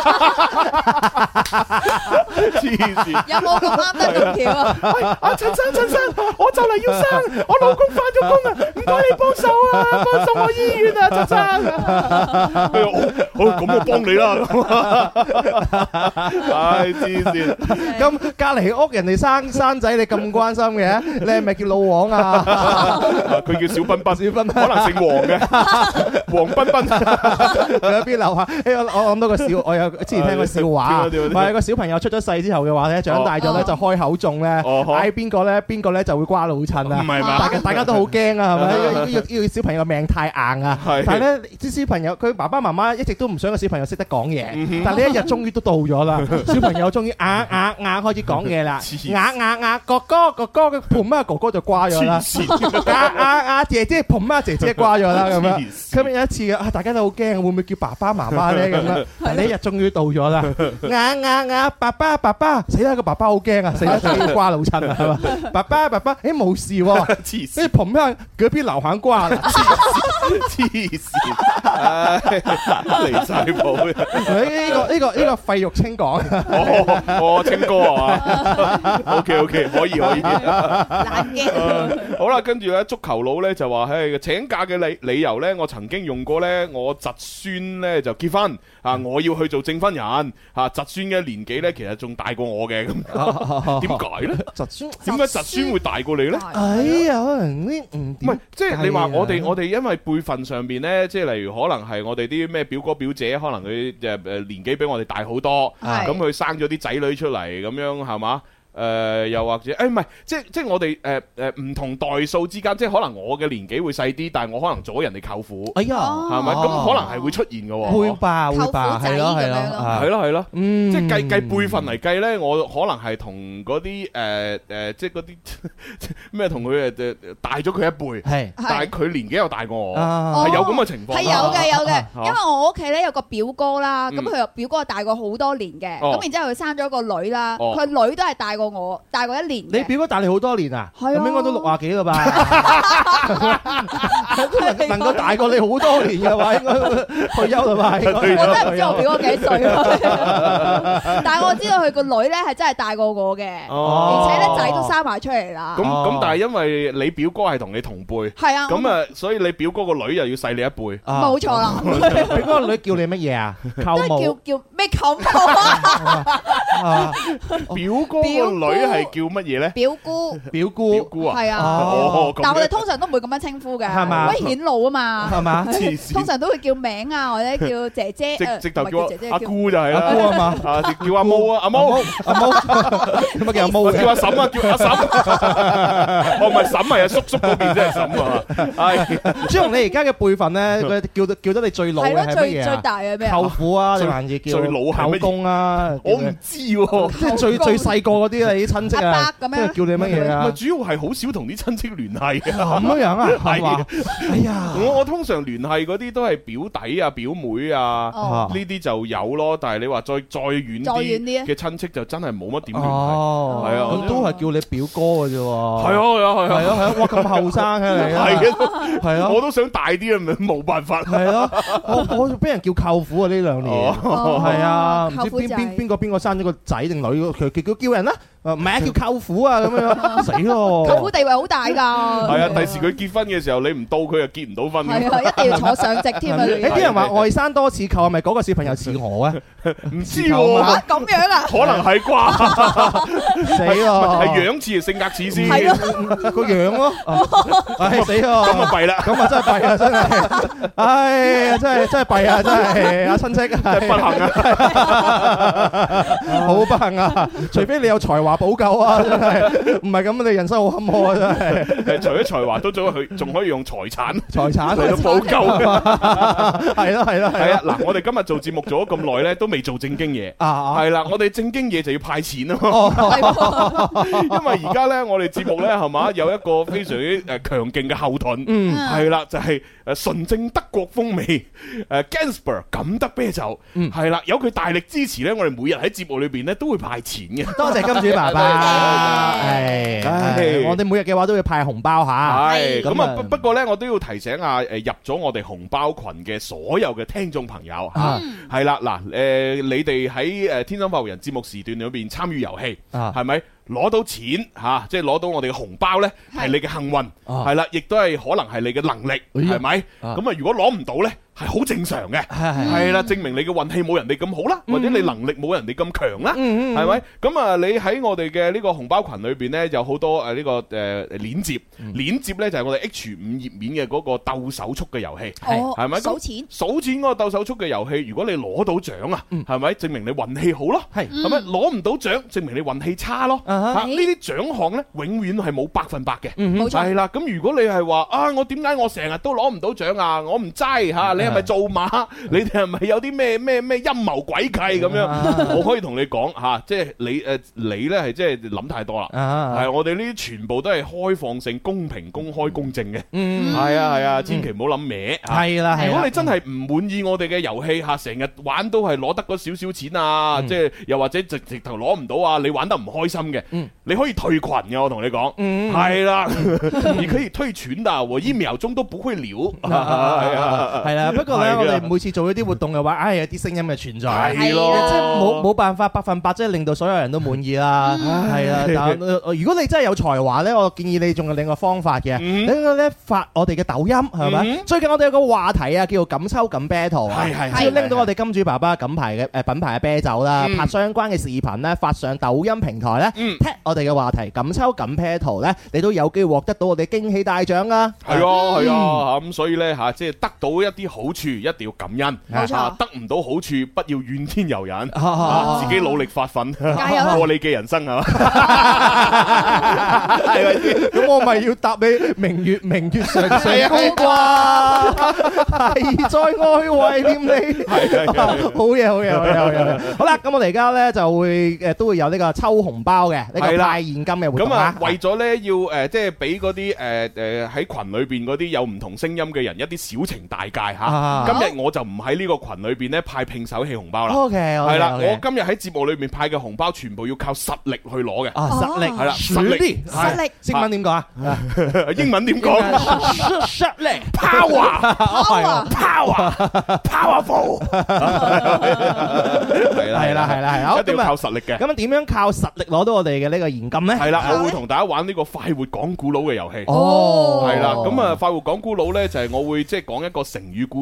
黐線！ 有冇咁啱得咁巧啊？ 喂，陳生，我就嚟要生，我老公翻咗工啊，唔該你幫手啊，幫送我醫院啊，陳生。好，咁我幫你啦。唉，黐線！ 咁隔離屋人哋生仔，你咁關心嘅，你係咪叫老王啊？ 佢叫小彬彬，可能姓黃嘅，黃彬彬。 喺邊樓下？我諗到個笑，我有之前聽過笑話，話有個小朋友出咗世之後嘅話咧，長大咗咧就開口中咧，嗌邊個咧就會瓜老襯啊！唔係嘛？大家都好驚啊，係咪？呢個小朋友命太硬啊！但係咧啲小朋友，佢爸爸媽媽一直都唔想個小朋友識得講嘢，但係呢一日終於都到咗啦，小朋友終於開始講嘢啦，哥哥嘅嘭啊，哥哥就瓜咗啦，姐姐嘭啊，姐姐瓜咗啦咁樣。咁有一次啊，大家都好驚，會唔會叫爸爸媽媽咧咁樣？但係呢一日終於到咗啦，爸爸，死啦！個爸爸好驚啊，死啦！自己瓜老襯啊，係嘛？爸爸，冇事喎，跟住嘭一下，嗰邊流行瓜啦， 黐線，離晒譜嘅。 呢個費玉清講， 清哥啊嘛 ，OK， 可以。 難嘅。 好啦，跟住咧足球佬咧就話，請假嘅理由咧，我曾經用過咧，我侄孫咧就結婚啊，我要去做證婚人啊，侄孫嘅年紀咧其實仲大過我嘅，咁點解咧？點解侄孫會大過你咧？ 哎呀，可能呢唔係，即係你話我哋因為輩份上邊咧，即係例如可能係我哋啲咩表哥表姐，可能佢年紀比我哋大好多，咁佢生咗啲仔女出嚟，咁樣係嘛？又或者唔係，即係我哋唔同代數之間，即係可能我嘅年紀會細啲，但係我可能做咗人哋舅父， 哎呀， 係咪？咁可能係會出現嘅喎， 會吧，係咯， 即係計輩份嚟計咧，我可能係同嗰啲即係嗰啲咩同佢大咗佢一輩，係，但係佢年紀又大過我，係有咁嘅情況， 係有嘅，因為我屋企咧有個表哥啦，咁佢表哥大過好多年嘅，咁然之後佢生咗個女啦，佢女都係大過我，大過一年。 你表哥大你好多年啊？咁應該都60幾啦吧？能夠大過你好多年嘅話，應該退休啦吧？我真係唔知我表哥幾歲咯，但係我知道佢個女咧係真係大過我嘅，而且咧仔都生埋出嚟啦。 咁但係因為你表哥係同你同輩，係啊，咁啊，所以你表哥個女又要細你一輩， 冇錯啦。 表哥個女叫你乜嘢啊？舅母叫咩舅母啊？ 表哥個女係叫乜嘢咧？ 表姑啊，係啊。但係我哋通常都唔會咁樣稱呼嘅，係嘛？可以顯露啊嘛，係嘛？通常都會叫名啊，或者叫姐姐， 直頭叫阿姑就係啦， 阿姑啊嘛， 叫阿毛啊，阿毛， 咁啊叫阿毛， 叫阿嬸啊， 叫阿嬸，哦唔係嬸係啊，叔叔嗰邊真係嬸啊。係朱紅，你而家嘅輩份咧，佢叫得你最老嘅係乜嘢啊？ 最大嘅咩？ 舅父啊，定還是叫最老係乜嘢？ 舅公啊？ 我唔知喎， 即係最細個嗰啲啊，啲親戚啊， 阿伯咁樣叫你乜嘢啊？ 主要係好少同啲親戚聯繫嘅。 咁樣啊？係嘛？哎呀， 我通常聯繫嗰啲都係表弟啊、表妹啊，呢啲就有咯。但係你話再遠啲嘅親戚就真係冇乜點聯繫。係啊， 咁都係叫你表哥嘅啫喎。 係啊， 哇咁後生嘅你啊！係啊， 我都想大啲啊，冇辦法。 係咯，我俾人叫舅父啊呢兩年。係啊，唔知邊個生咗個仔定女，佢叫人啦。唔係啊，叫舅父啊咁樣，死咯！ 舅父地位好大㗎。 係啊，第時佢結婚嘅時候，你唔到佢又結唔到婚。 係啊，一定要坐上席添啊！ 啲人話外甥多似舅，係咪嗰個小朋友似我啊？ 唔知喎。 咁樣啊？ 可能係啩？ 死咯！ 係樣似，性格似先。 係咯， 個樣咯。唉，死咯！ 咁啊弊啦！ 咁啊真係弊啊！真係，唉呀，真係弊啊！真係阿親戚真係不幸啊！ 好不幸啊！除非你有才華補救啊！真係唔係咁，你人生好坎坷啊！真係。 除咗才華，都仲可以用財產嚟到補救。 係咯。 係啊！嗱，我哋今日做節目做咗咁耐咧，都未做正經嘢。係啦，我哋正經嘢就要派錢啊嘛。因為而家咧，我哋節目咧係嘛有一個非常之強勁嘅後盾。係啦，就係純正德國風味Gansper 錦德啤酒。係啦，有佢大力支持咧，我哋每日喺節目裏邊咧都會派錢嘅。 多謝金主爸爸。係，我哋每日嘅話都會派紅包嚇。 係咁啊，不過咧，我都要提醒下入咗我哋紅包群嘅所有嘅聽眾朋友嚇，係啦嗱你哋喺天生快活人節目時段裏邊參與遊戲，係咪攞到錢嚇？即係攞到我哋嘅紅包咧，係你嘅幸運，係啦，亦都係可能係你嘅能力，係咪？咁啊，如果攞唔到咧，係好正常嘅，係啦，證明你嘅運氣冇人哋咁好啦，或者你能力冇人哋咁強啦，係咪？咁啊，你喺我哋嘅呢個紅包群裏邊咧，有好多呢個鏈接咧就係我哋 H5 頁面嘅嗰個鬥手速嘅遊戲，係咪？數錢嗰個鬥手速嘅遊戲，如果你攞到獎啊，係咪？證明你運氣好咯，係咪？攞唔到獎，證明你運氣差咯。呢啲獎項咧，永遠係冇100%嘅，係啦。咁如果你係話啊，我點解我成日都攞唔到獎啊？我唔齋嚇，你係咪做馬？你哋係咪有啲咩陰謀詭計咁樣？我可以同你講嚇，即係你咧係即係諗太多啦。係我哋呢啲全部都係開放性、公平、公開、公正嘅。係啊，千祈唔好諗歪。係啦，如果你真係唔滿意我哋嘅遊戲嚇，成日玩都係攞得嗰少少錢啊，即係又或者直頭攞唔到啊，你玩得唔開心嘅，你可以退群嘅。我同你講，係啦，你可以退群的，我1秒鐘都不會留。係啦， 不過咧，我哋每次做呢啲活動嘅話，有啲聲音嘅存在， 係咯， 即係冇辦法100%即係令到所有人都滿意啦。係啊，但如果你真係有才華咧，我建議你仲有另一個方法嘅，你咧發我哋嘅抖音係咪？最近我哋有個話題啊，叫做錦秋錦 battle 啊，只要拎到我哋金主爸爸品牌嘅啤酒啦，拍相關嘅視頻咧，發上抖音平台咧，tag 我哋嘅話題錦秋錦 battle 咧，你都有機會獲得到我哋驚喜大獎啊！ 係啊，咁所以咧嚇，即係得到一啲好處，一定要感恩。 冇錯， 得唔到好處，不要怨天尤人，自己努力發奮，過你嘅人生係嘛？係咪先？ 咁我咪要答你明月常常高掛，係在愛懷念你。好嘢！好啦，咁我哋而家咧就會都會有呢個抽紅包嘅呢個派現金嘅活動啦。 為咗咧要即係俾嗰啲喺群裏邊嗰啲有唔同聲音嘅人一啲小情大戒嚇。今日我就唔喺呢個群裏邊咧派拼手氣紅包啦。 OK， 係啦，我今日喺節目裏面派嘅紅包全部要靠實力去攞嘅。 實力係啦， 實力。 英文點講啊？ 英文點講？ 實力 ，powerful。係啦，一定要靠實力嘅。 咁點樣靠實力攞到我哋嘅呢個現金咧？ 係啦，我會同大家玩呢個快活講古佬嘅遊戲。 哦， 係啦，咁啊快活講古佬咧就係我會即係講一個成語故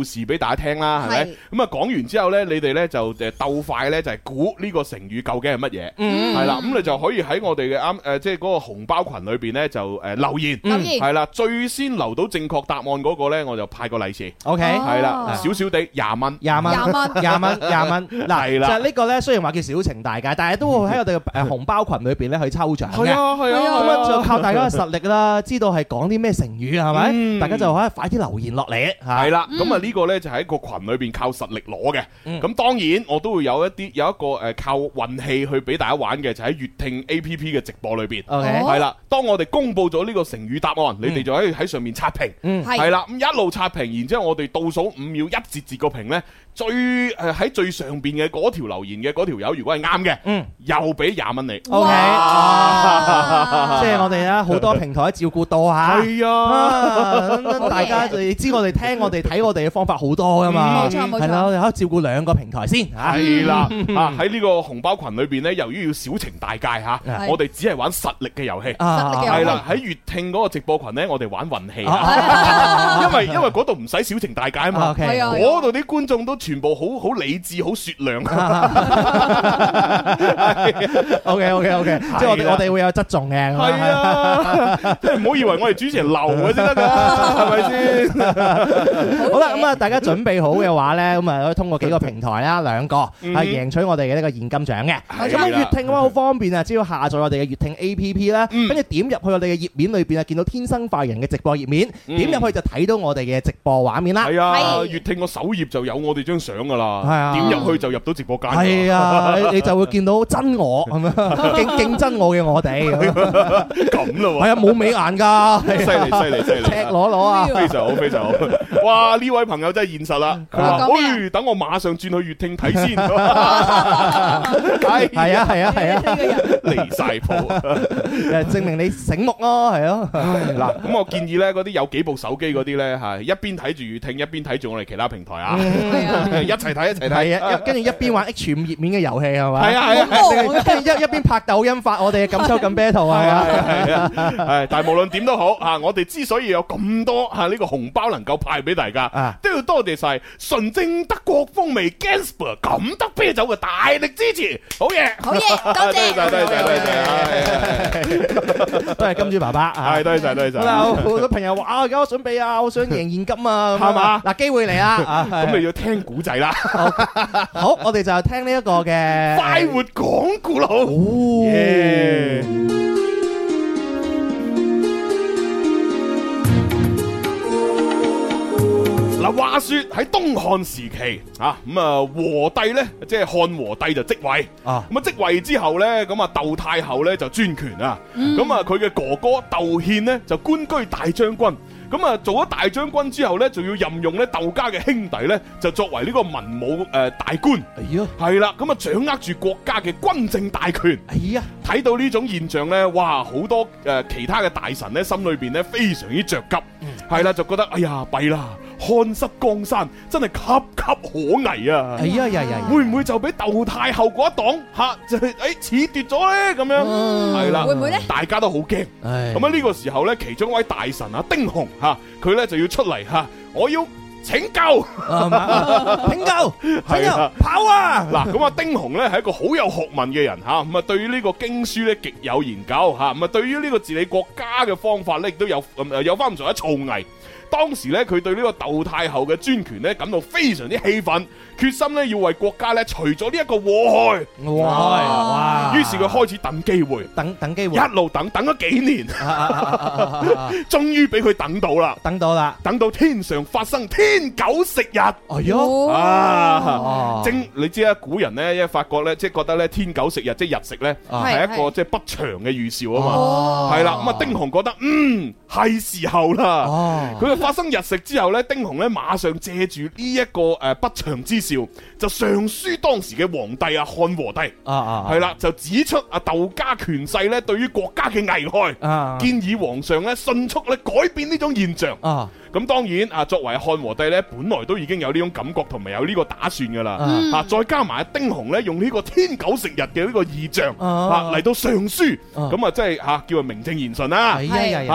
故事俾大家聽啦，係咪？咁啊講完之後咧，你哋咧就鬥快咧就係估呢個成語究竟係乜嘢，係啦，咁你就可以喺我哋嘅即係嗰個紅包群裏邊咧就留言，係啦，最先留到正確答案嗰個咧，我就派個利是。OK， 係啦，少少地20蚊，20蚊，嗱，就係呢個咧，雖然話叫小情大戒，但係都會喺我哋嘅紅包群裏邊咧去抽獎嘅。係啊，咁樣就靠大家嘅實力啦，知道係講啲咩成語係咪？大家就可以快啲留言落嚟。係啦，咁啊呢個咧就喺個群裏邊靠實力攞嘅。咁當然我都會有一個靠運氣去俾大家玩嘅，就喺粵聽 APP 嘅直播裏邊。係啦，當我哋公佈咗呢個成語答案，你哋就可以喺上面刷屏。係啦，咁一路刷屏，然之後我哋倒數5秒一節節個屏咧，喺最上邊嘅嗰條留言嘅嗰條友，如果係啱嘅，又俾20蚊你。OK， 即係我哋咧好多平台照顧到嚇。係啊，大家你知我哋聽我哋睇我哋嘅方法好多噶嘛。冇錯冇錯。係啦，我哋可以照顧2個平台先。係啦，喺呢個紅包群裏邊咧，由於要小情大戒嚇，我哋只係玩實力嘅遊戲。係啦，喺粵聽嗰個直播群咧，我哋玩運氣。因為嗰度唔使小情大戒啊嘛。嗰度啲觀眾都全部好理智、好雪亮。OK， 即係我哋會有側重嘅。係啊，即係唔好以為我哋主持人流嘅先得㗎，係咪先？好啦，咁啊，大家準備好嘅話咧，咁啊可以通過幾個平台啦，2個係贏取我哋嘅呢個現金獎嘅。咁啊，粵聽嘅話好方便啊，只要下載我哋嘅粵聽 APP 啦，跟住點入去我哋嘅頁面裏邊啊，見到天生快人嘅直播頁面，點入去就睇到我哋嘅直播畫面啦。係啊，粵聽個首頁就有我哋張相㗎啦。係啊，點入去就入到直播間。係啊，你就會見到真我咁樣，競爭我嘅我哋咁咯。係啊，冇美顏㗎，犀利，赤裸裸啊，非常好。哇，呢位朋友真係現實啦。佢話：等我馬上轉去粵聽睇先。係啊，離晒譜，證明你醒目咯，係咯。嗱，咁我建議咧，嗰啲有幾部手機嗰啲咧，係一邊睇住粵聽，一邊睇住我哋其他平台啊，一齊睇，跟住一邊玩 H5 頁面嘅遊戲係咪？係啊，跟住一邊拍抖音發我哋嘅咁抽咁 battle 係，但係無論點都好啊，我哋之所以有咁多呢個紅包能夠派俾大家，都要多謝晒純正德國風味 Gansper 錦德啤酒嘅大力支持，好嘢，多謝，都係金主爸爸，係多謝。好啦，好多朋友話而家我準備啊，我想贏現金啊，係嘛？嗱，機會嚟啦，咁你要聽古仔啦。好，我哋就聽呢一個嘅快活講古佬。嗱，話說喺東漢時期啊，咁啊和帝咧，即係漢和帝就即位啊，咁啊即位之後咧，咁啊竇太后咧就專權啊，咁啊佢嘅哥哥竇憲咧就官居大將軍。咁啊，做咗大將軍之後咧，仲要任用咧竇家嘅兄弟咧，就作為呢個文武大官。係啦，咁啊掌握住國家嘅軍政大權。睇到呢種現象咧，哇，好多其他嘅大臣咧，心裏邊咧非常之着急。係啦，就覺得哎呀弊啦，漢室江山真係岌岌可危啊！會唔會就俾竇太后嗰一黨就係褫奪咗咧？咁樣係啦，會唔會咧？大家都好驚。咁啊呢個時候咧，其中一位大臣丁雄佢咧就要出嚟我要拯救，跑啊！嗱，咁啊丁雄咧係一個好有學問嘅人咁啊對於呢個經書咧極有研究咁啊對於呢個治理國家嘅方法咧亦都有翻唔上一造詣。當時咧佢對呢個竇太后嘅專權咧感到非常之氣憤，決心咧要為國家咧除咗呢一個禍害。哇！於是佢開始等機會，等機會，一路等咗幾年，終於俾佢等到啦，等到天上發生天狗食日。你知啊，古人咧一發覺咧，即係覺得咧天狗食日即係日食咧，係一個即係不祥嘅預兆啊嘛。係啦，咁啊丁雄覺得係時候啦，佢發生日食之後咧，丁雄咧馬上借住呢一個不祥之兆，就上書當時嘅皇帝漢和帝，係啦，就指出竇家權勢咧對於國家嘅危害，建議皇上咧迅速咧改變呢種現象。咁當然作為漢和帝咧，本來都已經有呢種感覺同埋有呢個打算噶啦，再加埋丁雄咧用呢個天狗食日嘅呢個異象嚟到上書，咁即係叫佢名正言順啦。於是咧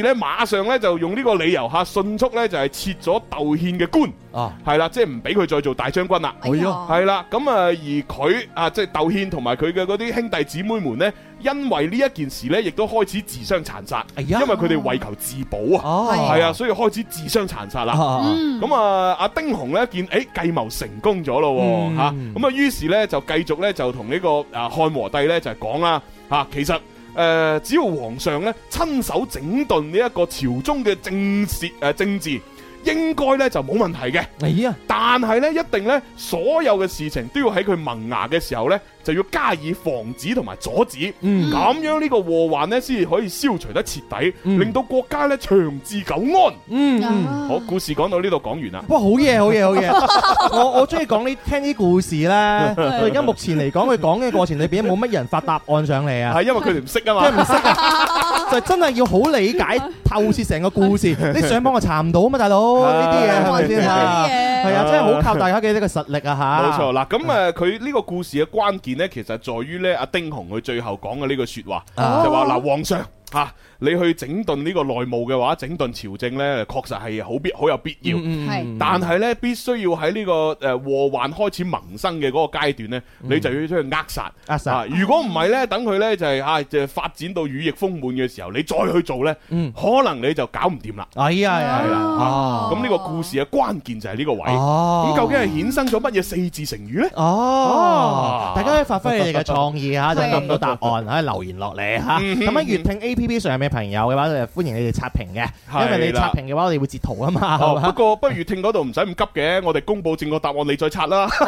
咧馬上咧就用呢個理由迅速咧就係撤咗竇憲嘅官，係啦，即係唔俾佢再做大將軍啦。係啦，咁而佢即係竇憲同埋佢嘅嗰啲兄弟姊妹們咧，因為呢一件事咧，亦都開始自相殘殺，因為佢哋為求自保係啊，所以開始自相殘殺啦。咁阿丁雄咧見計謀成功咗咯咁於是咧就繼續咧就同呢個漢和帝咧就講啦其實只要皇上咧親手整頓呢一個朝中嘅政治，應該咧就冇問題嘅。但係咧一定咧所有嘅事情都要喺佢萌芽嘅時候咧就要加以防止同埋阻止，咁樣呢個禍患咧先至可以消除得徹底，令到國家咧長治久安。好，故事講到呢度講完啦。 哇，好嘢，好嘢，好嘢！我中意講呢聽啲故事咧。而家目前嚟講，佢講嘅過程裏邊冇乜人發答案上嚟啊。 係因為佢哋唔識啊嘛。 即係唔識啊，就真係要好理解透徹成個故事。你上網就查唔到啊嘛，大佬呢啲嘢係咪先啊？係啊，真係好靠大家嘅呢個實力啊嚇。 冇錯啦，咁佢呢個故事嘅關鍵咧，其實在於咧阿丁雄佢最後講嘅呢句説話，就話嗱，皇上你去整頓呢個內務嘅話，整頓朝政咧，確實係好有必要。但係咧，必須要喺呢個禍患開始萌生嘅嗰個階段咧，你就要將佢扼殺。如果唔係咧，等佢咧就係就發展到羽翼豐滿嘅時候，你再去做咧，可能你就搞唔掂啦。係啦，咁呢個故事嘅關鍵就係呢個位。咁究竟係衍生咗乜嘢四字成語咧？ 大家可以發揮你哋嘅創意嚇，就諗到答案可以留言落嚟嚇。咁喺粵聽 APP 上面嘅朋友嘅話，就歡迎你哋刷屏嘅，因為你刷屏嘅話，我哋會截圖啊嘛。 不過粵聽嗰度唔使咁急嘅，我哋公佈正確答案，你再刷啦。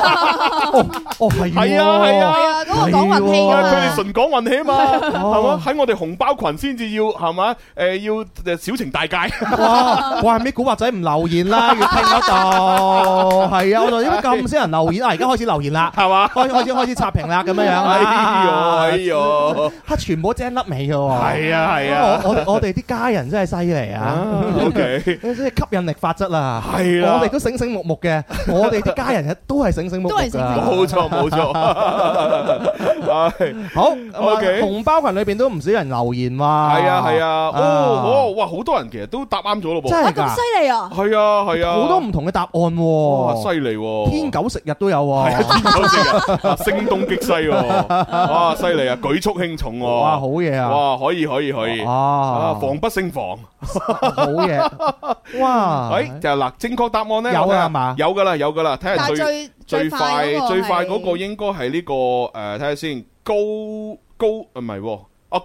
係啊， 嗰個講運氣㗎嘛， 佢哋純講運氣啊嘛，係嘛？喺我哋紅包群先至要係嘛？要小情大戒。 哇！咩古惑仔唔留言啦？粵聽嗰度係啊，我哋點解咁少人留言啊？而家開始留言啦，係嘛？開始刷屏啦，咁樣樣。 哎呦， 全部正粒尾嘅喎。 係啊， 我哋啲家人真係犀利啊！OK，即係吸引力法則啦。係啦，我哋都醒醒目目嘅，我哋啲家人都係醒醒目目㗎。 冇錯。 好 OK，紅包群裏邊都唔少人留言喎。 係啊，哇，好多人其實都答啱咗咯噃。 真係㗎， 咁犀利啊！ 係啊， 好多唔同嘅答案喎。 犀利喎！ 天狗食日都有喎。 天狗食日，聲東擊西喎。哇，犀利啊！舉足輕重喎。 哇，好嘢啊！ 哇，可以。防不勝防， 好嘢！哇， 就嗱，正確答案咧有啊嘛？ 有噶啦，睇下最快嗰個應該係呢個睇下先，高唔係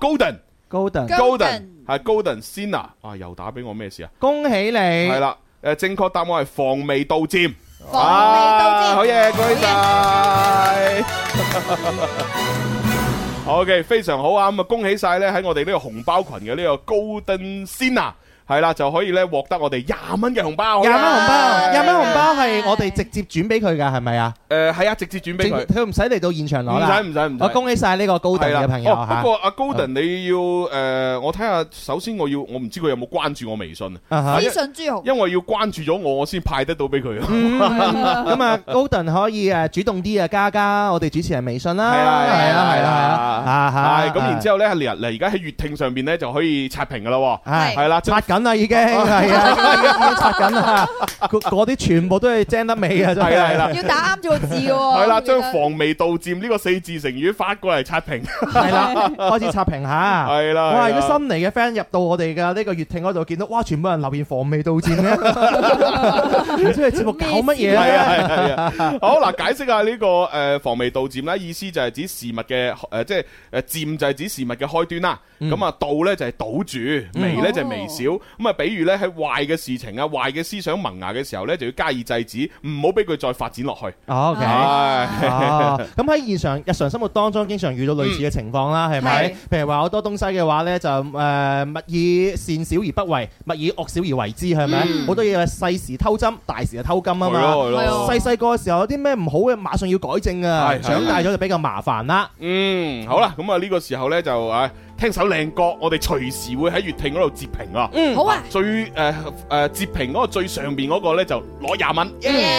Golden 係 Golden Sina 又打俾我咩事啊？ 恭喜你！ 係啦，正確答案係防微杜漸， 好嘢，恭喜晒！OK， 非常好啊！咁啊，恭喜晒咧喺我哋呢個紅包群嘅呢個 Golden Sina。係啦，就可以咧獲得我哋20蚊嘅紅包。20蚊紅包係我哋直接轉俾佢㗎，係咪啊？ 係啊，直接轉俾佢， 佢唔使嚟到現場攞啦。 唔使。 我恭喜晒呢個高登嘅朋友嚇。 不過阿高登你要我睇下，首先我唔知佢有冇關注我微信啊？ 微信朱紅， 因為要關注咗我先派得到俾佢。 咁啊，高登可以主動啲加我哋主持人微信啦。係啦。 咁然之後咧，而家喺粵聽上邊咧就可以刷屏㗎啦。係啦， 刷緊啦已經，係啊，已經刷緊啦。嗰啲全部都係精得尾啊，真係。 係啦， 要打啱咗個字喎。 係啦，將防微杜漸呢個4字成語發過嚟刷屏。 係啦，開始刷屏嚇。係啦。哇！如果新嚟嘅 friend 入到我哋嘅呢個粵聽嗰度，見到哇，全部人留言防微杜漸嘅，唔知係節目搞乜嘢咧？ 係啊。好嗱，解釋下呢個防微杜漸啦，意思就係指事物嘅即係漸就係指事物嘅開端啦。咁啊，杜咧就係堵住，微咧就係微小。咁啊，比如咧喺壞嘅事情啊、壞嘅思想萌芽嘅時候咧，就要加以制止，唔好俾佢再發展落去。 OK，咁喺日常生活當中，經常遇到類似嘅情況啦，係咪？譬如話好多東西嘅話咧，就勿以善小而不為，勿以惡小而為之，係咪？好多嘢細時偷針，大時就偷金啊嘛。細個嘅時候有啲咩唔好嘅，馬上要改正啊。長大咗就比較麻煩啦。 好啦，咁啊呢個時候咧就聽首靚歌，我哋隨時會喺粵聽嗰度截屏啊！ 好啊！ 最截屏嗰個最上邊嗰個咧就攞20蚊。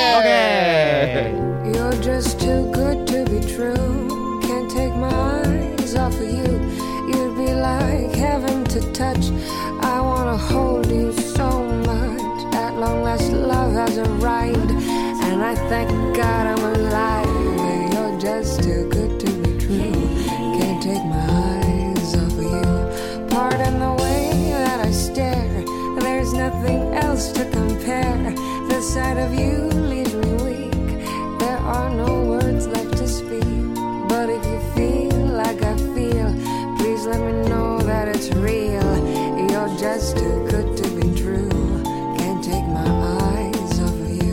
OK。 You're just too good to be true. Can't take my eyes off of you. You'd be like heaven to touch. I want wanna hold you so much. At long last, love has arrived, and I thank God I'm alive. You're just too good to be true. Can't take my eyes off of you. Pardon the way that I stare. There's nothing else to compare. The sight of you leaves me weak. There are no words left to speak. But if you feel like I feel, please let me know that it's real. You're just too good to be true. Can't take my eyes off of you.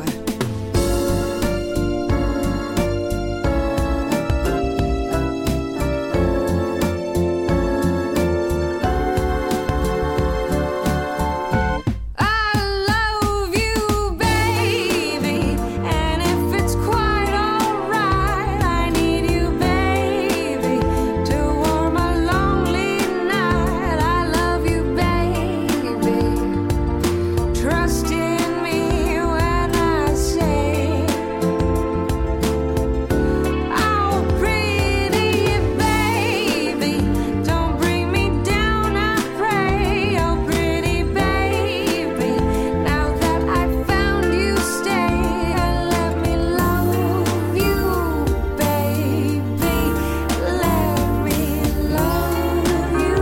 I love you, baby, and if it's quite alright, I need you, baby, to warm a lonely night. I love you, baby. Trust in me when I say, oh, pretty baby, don't bring me down, I pray. Oh, pretty baby, now that I've found you, stay and let me love you, baby. Let me love you.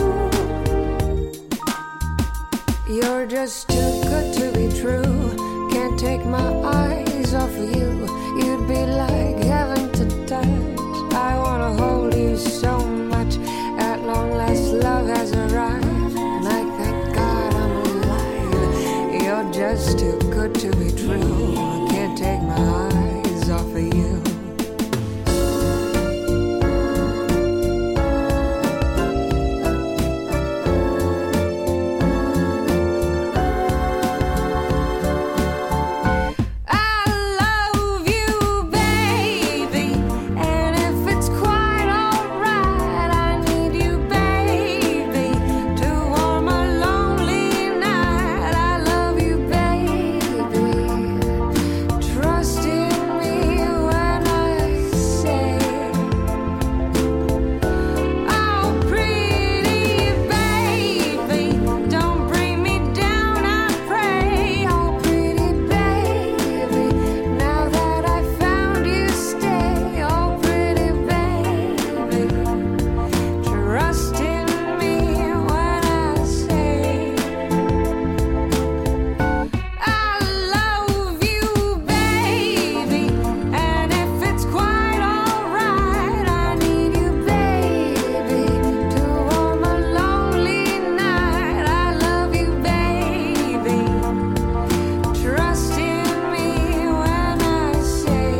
You're just too good to be true. Can't take my eyes off of you. You'd be like heaven to touch. I wanna hold you so much. At long last, love has arrived, and I thank God I'm alive. You're just too good to be true. Can't take my eyes off of you. I love you, baby, and if it's quite alright, I need you, baby, to warm a lonely night. I love you, baby. Trust in me when I say, oh, pretty baby, don't bring me down, I pray. Oh, pretty baby, now that I found you, stay. Oh, pretty baby, trust in me when I say, I love you, baby, and if it's quite alright, I need you, baby, to warm a lonely night. I love you, baby. Trust in me when I say,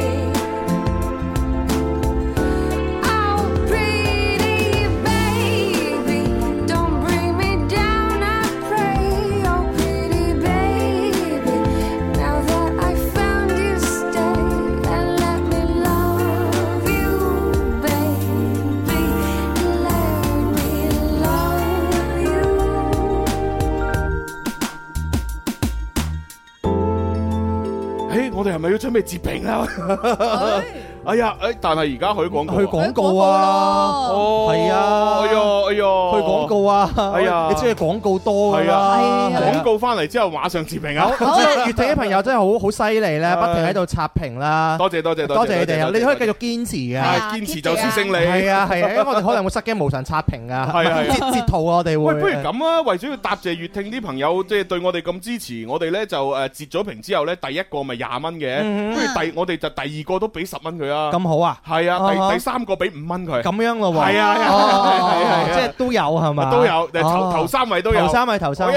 oh, pretty baby, don't bring me down, I pray. Oh, pretty baby, now that I found you, stay and let me love you, baby. Let me love you. 我哋係咪要準備截屏啦？哎呀，但係而家去廣告， 去廣告啊！係啊， 哎呀， 去廣告啊！ 哎呀， 你知佢廣告多㗎係啊， 啦， 廣告翻嚟之後馬上截屏啊！ 即係粵聽嘅朋友真係好犀利咧，不停喺度刷屏啦！ 多謝你哋啊！ 你可以繼續堅持嘅， 堅持就是勝利。 係啊，因為我哋可能會失驚無神刷屏噶，截圖我哋會。 喂，不如咁啊，為咗要答謝粵聽啲朋友，即係對我哋咁支持，我哋咧就截咗屏之後咧，第一個咪20蚊嘅，不如我哋就第二個都俾10蚊佢啊！ 咁好啊！ 係啊，第三個俾5蚊佢。咁樣咯喎。係啊， 即係都有係嘛？ 都有，頭3位都有。頭三位。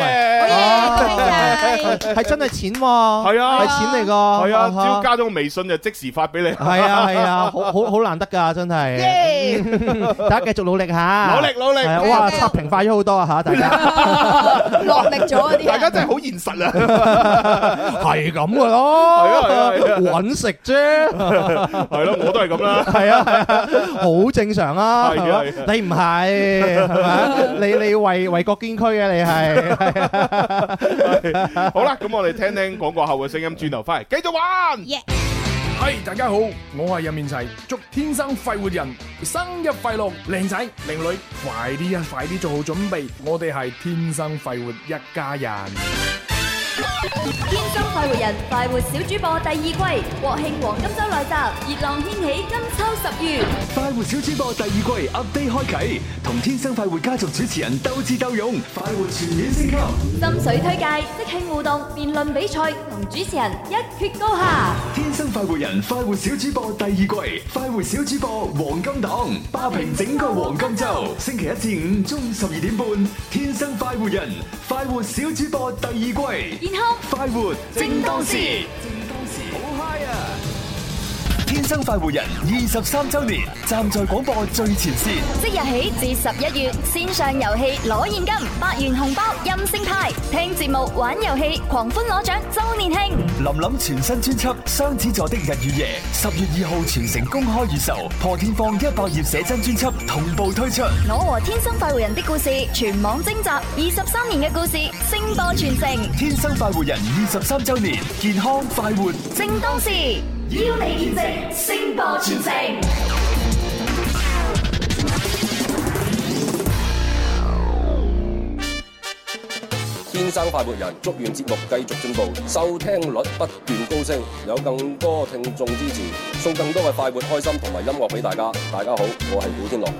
係真係錢喎。係啊， 係錢嚟㗎。 係啊，只要加咗個微信就即時發俾你。 係啊，好難得㗎，真係。大家繼續努力嚇。 努力。 哇，刷屏快咗好多啊嚇，大家。 落力咗嗰啲。 大家真係好現實啊。 係咁㗎咯。係啊，揾食啫。 係咯，我都係咁啦。 係啊，好正常啊。係啊，你唔係咪？你為國捐軀嘅你係。 好啦，咁我哋聽聽廣告後嘅聲音，轉頭翻嚟繼續玩。 係大家好，我係任面齊，祝天生快活人生日快樂，靚仔靚女，快啲做好準備，我哋係天生快活一家人。 天生快活人，快活小主播第二季，國慶黃金周來襲，熱浪掀起金秋10月。 快活小主播第二季 update 開啟，同天生快活家族主持人鬥智鬥勇，快活全面升級。 心水推介、即興互動、辯論比賽，同主持人一決高下。 天生快活人，快活小主播第二季，快活小主播黃金檔，霸屏整個黃金周。星期一至五中午12點半，天生快活人，快活小主播第二季。 健康快活正當時，好嗨啊！天生快活人23週年，站在廣播最前線。 即日起至11月，線上遊戲攞現金，8元紅包任性派，聽節目玩遊戲狂歡攞獎周年慶。 林林全新專輯《雙子座的日與夜》10月2號全城公開預售，破天荒100頁寫真專輯同步推出。 我和天生快活人的故事全網徵集，23年嘅故事聲播傳承。 天生快活人23週年，健康快活正當時，邀你見證聲播傳承。 天生快活人，祝願節目繼續進步，收聽率不斷高升，有更多聽眾支持，送更多嘅快活、開心同埋音樂俾大家。大家好，我係古天樂。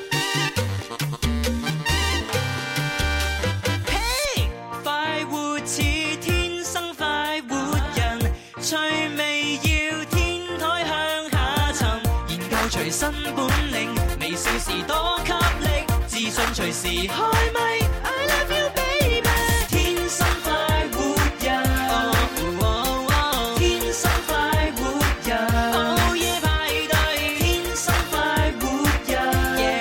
Hey， 快活似天生快活人，趣味要天台向下沉，研究隨身本領，微笑時多給力，自信隨時開咪。I love you baby， 天生快活人，天生快活人，午夜派對，天生快活人，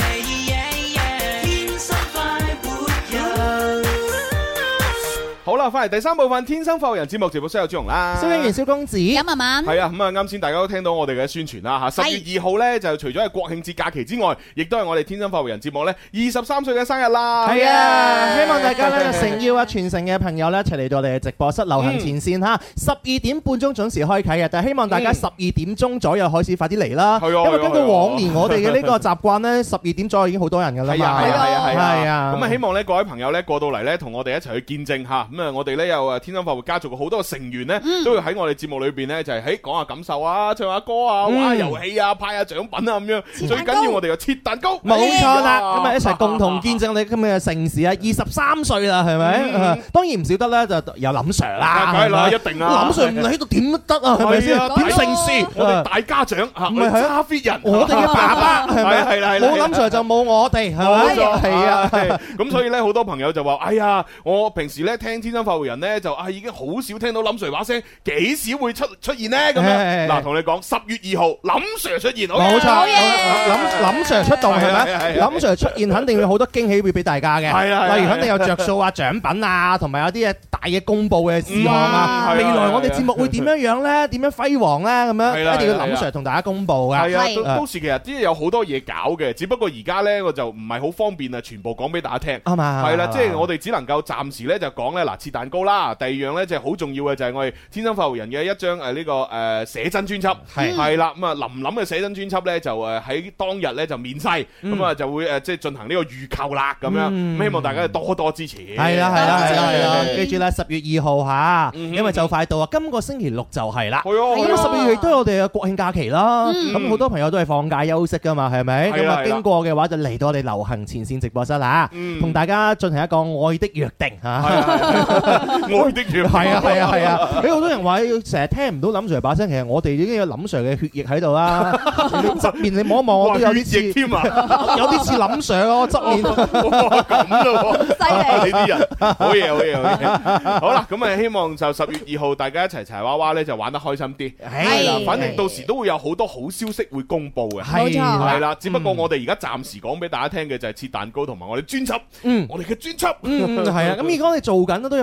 天生快活人。 好啦，翻嚟第三部分《天生快活人》節目，直播室有朱紅啦， 蕭敬元、蕭公子， 有文文， 係啊，咁啊，啱先大家都聽到我哋嘅宣傳啦嚇。10月2號咧，就除咗係國慶節假期之外，亦都係我哋《天生快活人》節目咧23歲嘅生日啦。 係啊，希望大家咧誠邀啊全城嘅朋友咧一齊嚟到我哋嘅直播室流行前線嚇，12點半鐘準時開啟嘅，但係希望大家12點鐘左右開始快啲嚟啦。因為根據往年我哋嘅呢個習慣咧，12點左右已經好多人㗎啦嘛。係啊， 咁啊希望咧各位朋友咧過到嚟咧，同我哋一齊去見證嚇。咁啊，我哋咧有天生快活家族嘅好多成員咧，都會喺我哋節目裏邊咧就係講下感受啊，唱下歌啊，玩下遊戲啊，派下獎品啊咁樣。最緊要我哋嘅切蛋糕， 冇錯啦，咁啊一齊共同見證你今日嘅盛事啊！23歲啦，係咪？當然唔少得咧，就有林 Sir 啦， 梗係啦，一定啦。 林 Sir 唔嚟到點都得啊，係咪先？點盛事？ 我哋大家長嚇，我哋揸 fit 人， 我哋嘅爸爸係咪？ 係啦， 冇林 Sir 就冇我哋，係咪？係啊， 咁所以咧好多朋友就話：哎呀，我平時咧聽天生快活人咧就已經好少聽到林 Sir 把聲，幾時會出現呢？咁樣嗱，同你講10月2號林 Sir 出現， 冇錯，林 Sir 出動係咪？林 Sir 出現肯定會好多驚喜會俾大家嘅，例如肯定有着數啊、獎品啊，同埋有啲嘢大嘅公佈嘅事項啊。未來我哋節目會點樣樣咧？點樣輝煌咧？咁樣一定要林 Sir 同大家公佈㗎。 係啊，到時其實啲有好多嘢搞嘅，只不過而家咧我就唔係好方便啊，全部講俾大家聽。 係嘛？ 係啦，即係我哋只能夠暫時咧就講咧嗱，切蛋糕啦。第二樣咧就係好重要嘅就係我哋天生快活人嘅一張呢個寫真專輯係啦。咁啊林嘅寫真專輯咧就喺當日咧就面世，咁啊就會即係進行呢個預購啦咁樣。咁希望大家多多支持。係啦，記住啦，10月2號嚇，因為就快到啊，今個星期六就係啦。咁10月亦都係我哋嘅國慶假期啦。咁好多朋友都係放假休息㗎嘛，係咪？咁啊經過嘅話就嚟到我哋流行前線直播室啦，同大家進行一個愛的約定嚇。 愛的約定係啊！有好多人話成日聽唔到林 Sir 把聲，其實我哋已經有林 Sir 嘅血液喺度啦。側面你望一望，我都有啲似添啊，有啲似林 Sir 咯，側面。 咁咯，犀利！你啲人好嘢。好啦，咁啊希望就10月2號大家一齊柴娃娃咧就玩得開心啲。係啦，反正到時都會有好多好消息會公布嘅。係啦，只不過我哋而家暫時講俾大家聽嘅就係切蛋糕同埋我哋專輯。我哋嘅專輯。 係啊，咁而家我哋做緊都有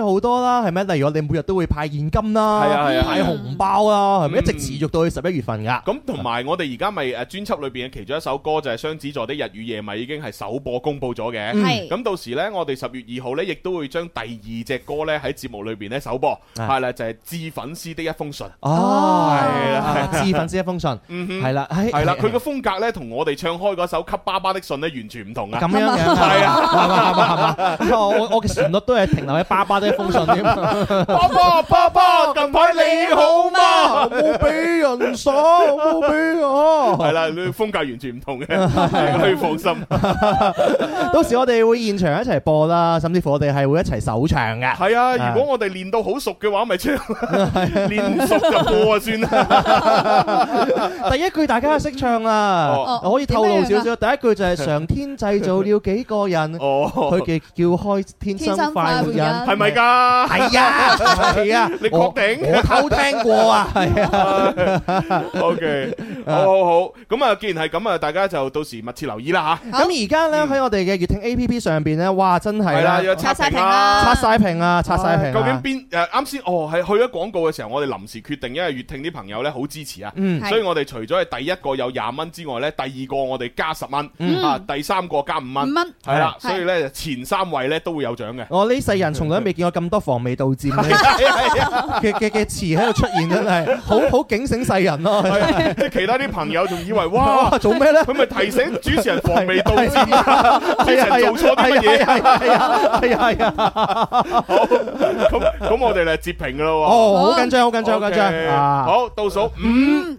好多啦，係咪？例如我哋每日都會派現金啦，派紅包啦，係咪？一直持續到去11月份㗎。 咁同埋我哋而家咪專輯裏邊嘅其中一首歌就係雙子座的日與夜，咪已經係首播公佈咗嘅。咁到時咧，我哋10月2號咧，亦都會將第2隻歌咧喺節目裏邊咧首播，係啦，就係致粉絲的一封信。係啦， 致粉絲一封信，係啦， 係啦，佢個風格咧同我哋唱開嗰首給爸爸的信咧完全唔同啊。 咁樣嘅係啊，我嘅旋律都係停留喺爸爸的一封信添。 爸爸，近排你好嗎？ 冇俾人爽，冇俾我。 係啦，風格完全唔同嘅，可以放心。 到時我哋會現場一齊播啦，甚至乎我哋係會一齊首唱嘅。 係啊，如果我哋練到好熟嘅話，咪唱；練唔熟就播啊算啦。 第一句大家都識唱啦，我可以透露少少。第一句就係上天製造了幾個人，佢哋叫開天生快活人， 係咪㗎？ 係啊，係啊， 你確定？ 我偷聽過啊，係啊。 OK，好。咁啊，既然係咁啊，大家就到時密切留意啦嚇。 咁而家咧喺我哋嘅粵聽 APP 上邊咧，哇，真係啦， 刷晒屏啦， 刷晒屏啊，刷晒屏。 究竟邊啱先？係去咗廣告嘅時候，我哋臨時決定，因為粵聽啲朋友咧好支持啊，所以我哋除咗係第一個有20蚊之外咧，第二個我哋加10蚊，啊，第三個加5蚊，係啦，所以咧前3位咧都會有獎嘅。 我呢世人從來未見過咁多防微杜漸嘅詞喺度出現，真係好警醒世人咯。 即係其他啲朋友仲以為哇做咩咧？ 佢咪提醒主持人防微杜漸啊？主持人做錯啲乜嘢？ 係啊！ 好，咁我哋嚟截屏噶咯。 哦，好緊張，好緊張，好緊張。 好，倒數5、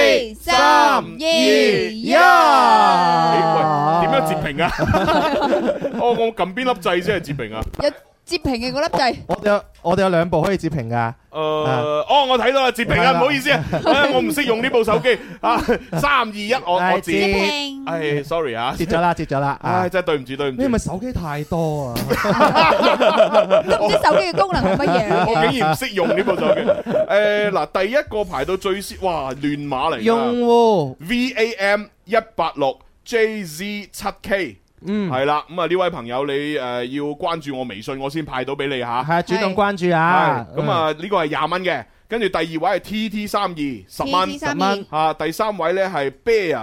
4、3、2、1。 點樣截屏啊？我撳邊粒掣先係截屏啊？ 有截屏嘅嗰粒掣。 我哋有2部可以截屏噶。 我睇到啦，截屏啊，唔好意思啊，我唔識用呢部手機啊。3、2、1，我截屏。係 sorry 啊， 截咗啦，截咗啦。 唉，真係對唔住，對唔住。 你係咪手機太多啊？ 都唔知手機嘅功能係乜嘢。 我竟然唔識用呢部手機。嗱，第一個排到最先，哇，亂碼嚟㗎。 用戶 VAM186JZ7K。係啦，咁啊呢位朋友你要關注我微信，我先派到俾你吓。 係主動關注啊。 咁啊呢個係20蚊嘅，跟住第二位係 TT32 10蚊 ，10蚊。 啊，第3位咧係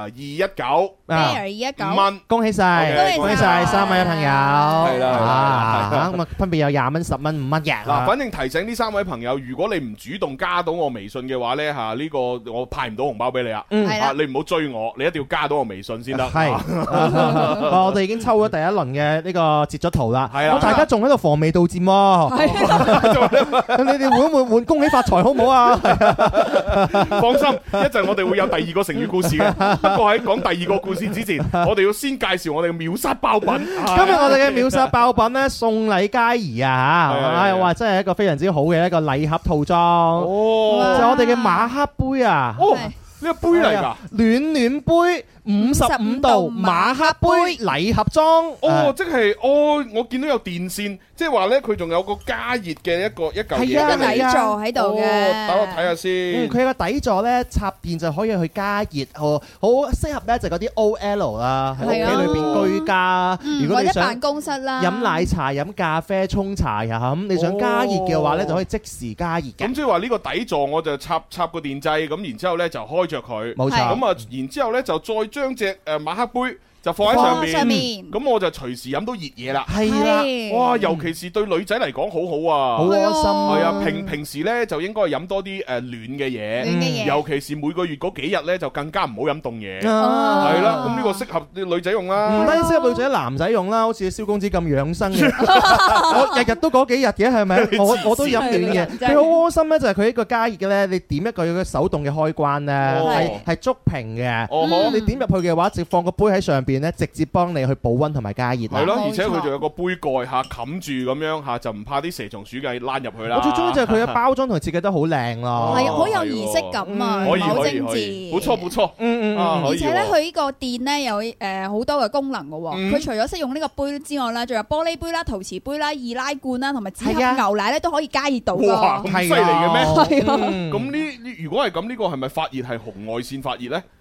Bear219。5蚊， 恭喜晒，恭喜晒3位朋友，係啦， 咁啊分別有20蚊、10蚊、5蚊嘅。 嗱，反正提醒呢3位朋友，如果你唔主動加到我微信嘅話咧，吓呢個我派唔到紅包俾你啊。啊，你唔好追我，你一定要加到我微信先得。係， 我哋已經抽咗第一輪嘅呢個截咗圖啦。係啊，大家仲喺度防微杜漸喎。咁你哋會唔會換恭喜發財好唔好啊？ 放心，一陣我哋會有第2個成語故事嘅。不過喺講第2個故事之前，我哋要先介紹我哋嘅秒殺爆品。 今日我哋嘅秒殺爆品咧，送禮佳宜啊吓，哇，真係一個非常之好嘅一個禮盒套裝。哦，就我哋嘅馬克杯啊。哦， 呢個杯嚟㗎， 暖暖杯。55度馬克杯禮盒裝。 哦，即係我見到有電線，即係話咧佢仲有個加熱嘅一嚿嘢。 係啊，底座喺度嘅。 等我睇下先。 佢有個底座咧，插電就可以去加熱，好適合咧就嗰啲 OL 啦，喺屋企裏邊居家。如果你想辦公室啦， 飲奶茶、飲咖啡、沖茶呀咁，你想加熱嘅話咧，就可以即時加熱嘅。 咁即係話呢個底座我就插個電掣，咁然之後咧就開着佢。 冇錯。 咁啊，然之後咧就再將隻馬克杯就放喺上面，咁我就隨時飲到熱嘢啦。 係啦， 哇！尤其是對女仔嚟講好好啊， 好開心。 係啊，平時咧就應該飲多啲暖嘅嘢，尤其是每個月嗰幾日咧就更加唔好飲凍嘢。係啦，咁呢個適合啲女仔用啦。 唔單止適合女仔，男仔用啦，好似蕭公子咁養生嘅，我日日都嗰幾日嘅，係咪？我都飲暖嘅。佢好窩心咧，就係佢呢個加熱嘅咧，你點一個手動嘅開關咧，係觸屏嘅。你點入去嘅話，直放個杯喺上邊。直接幫你去保溫同埋加熱。 係咯，而且佢仲有個杯蓋嚇冚住咁樣嚇，就唔怕啲蛇蟲鼠蟻躝入去啦。 我最中意就係佢嘅包裝同設計得好靚咯， 係好有儀式感啊，好精緻。 冇錯冇錯， 而且咧佢呢個電咧有好多嘅功能嘅喎。佢除咗識用呢個杯之外咧，仲有玻璃杯啦、陶瓷杯啦、易拉罐啦，同埋紙盒牛奶咧都可以加熱到㗎。 哇，咁犀利嘅咩？ 係啊。 咁呢？如果係咁，呢個係咪發熱係紅外線發熱咧？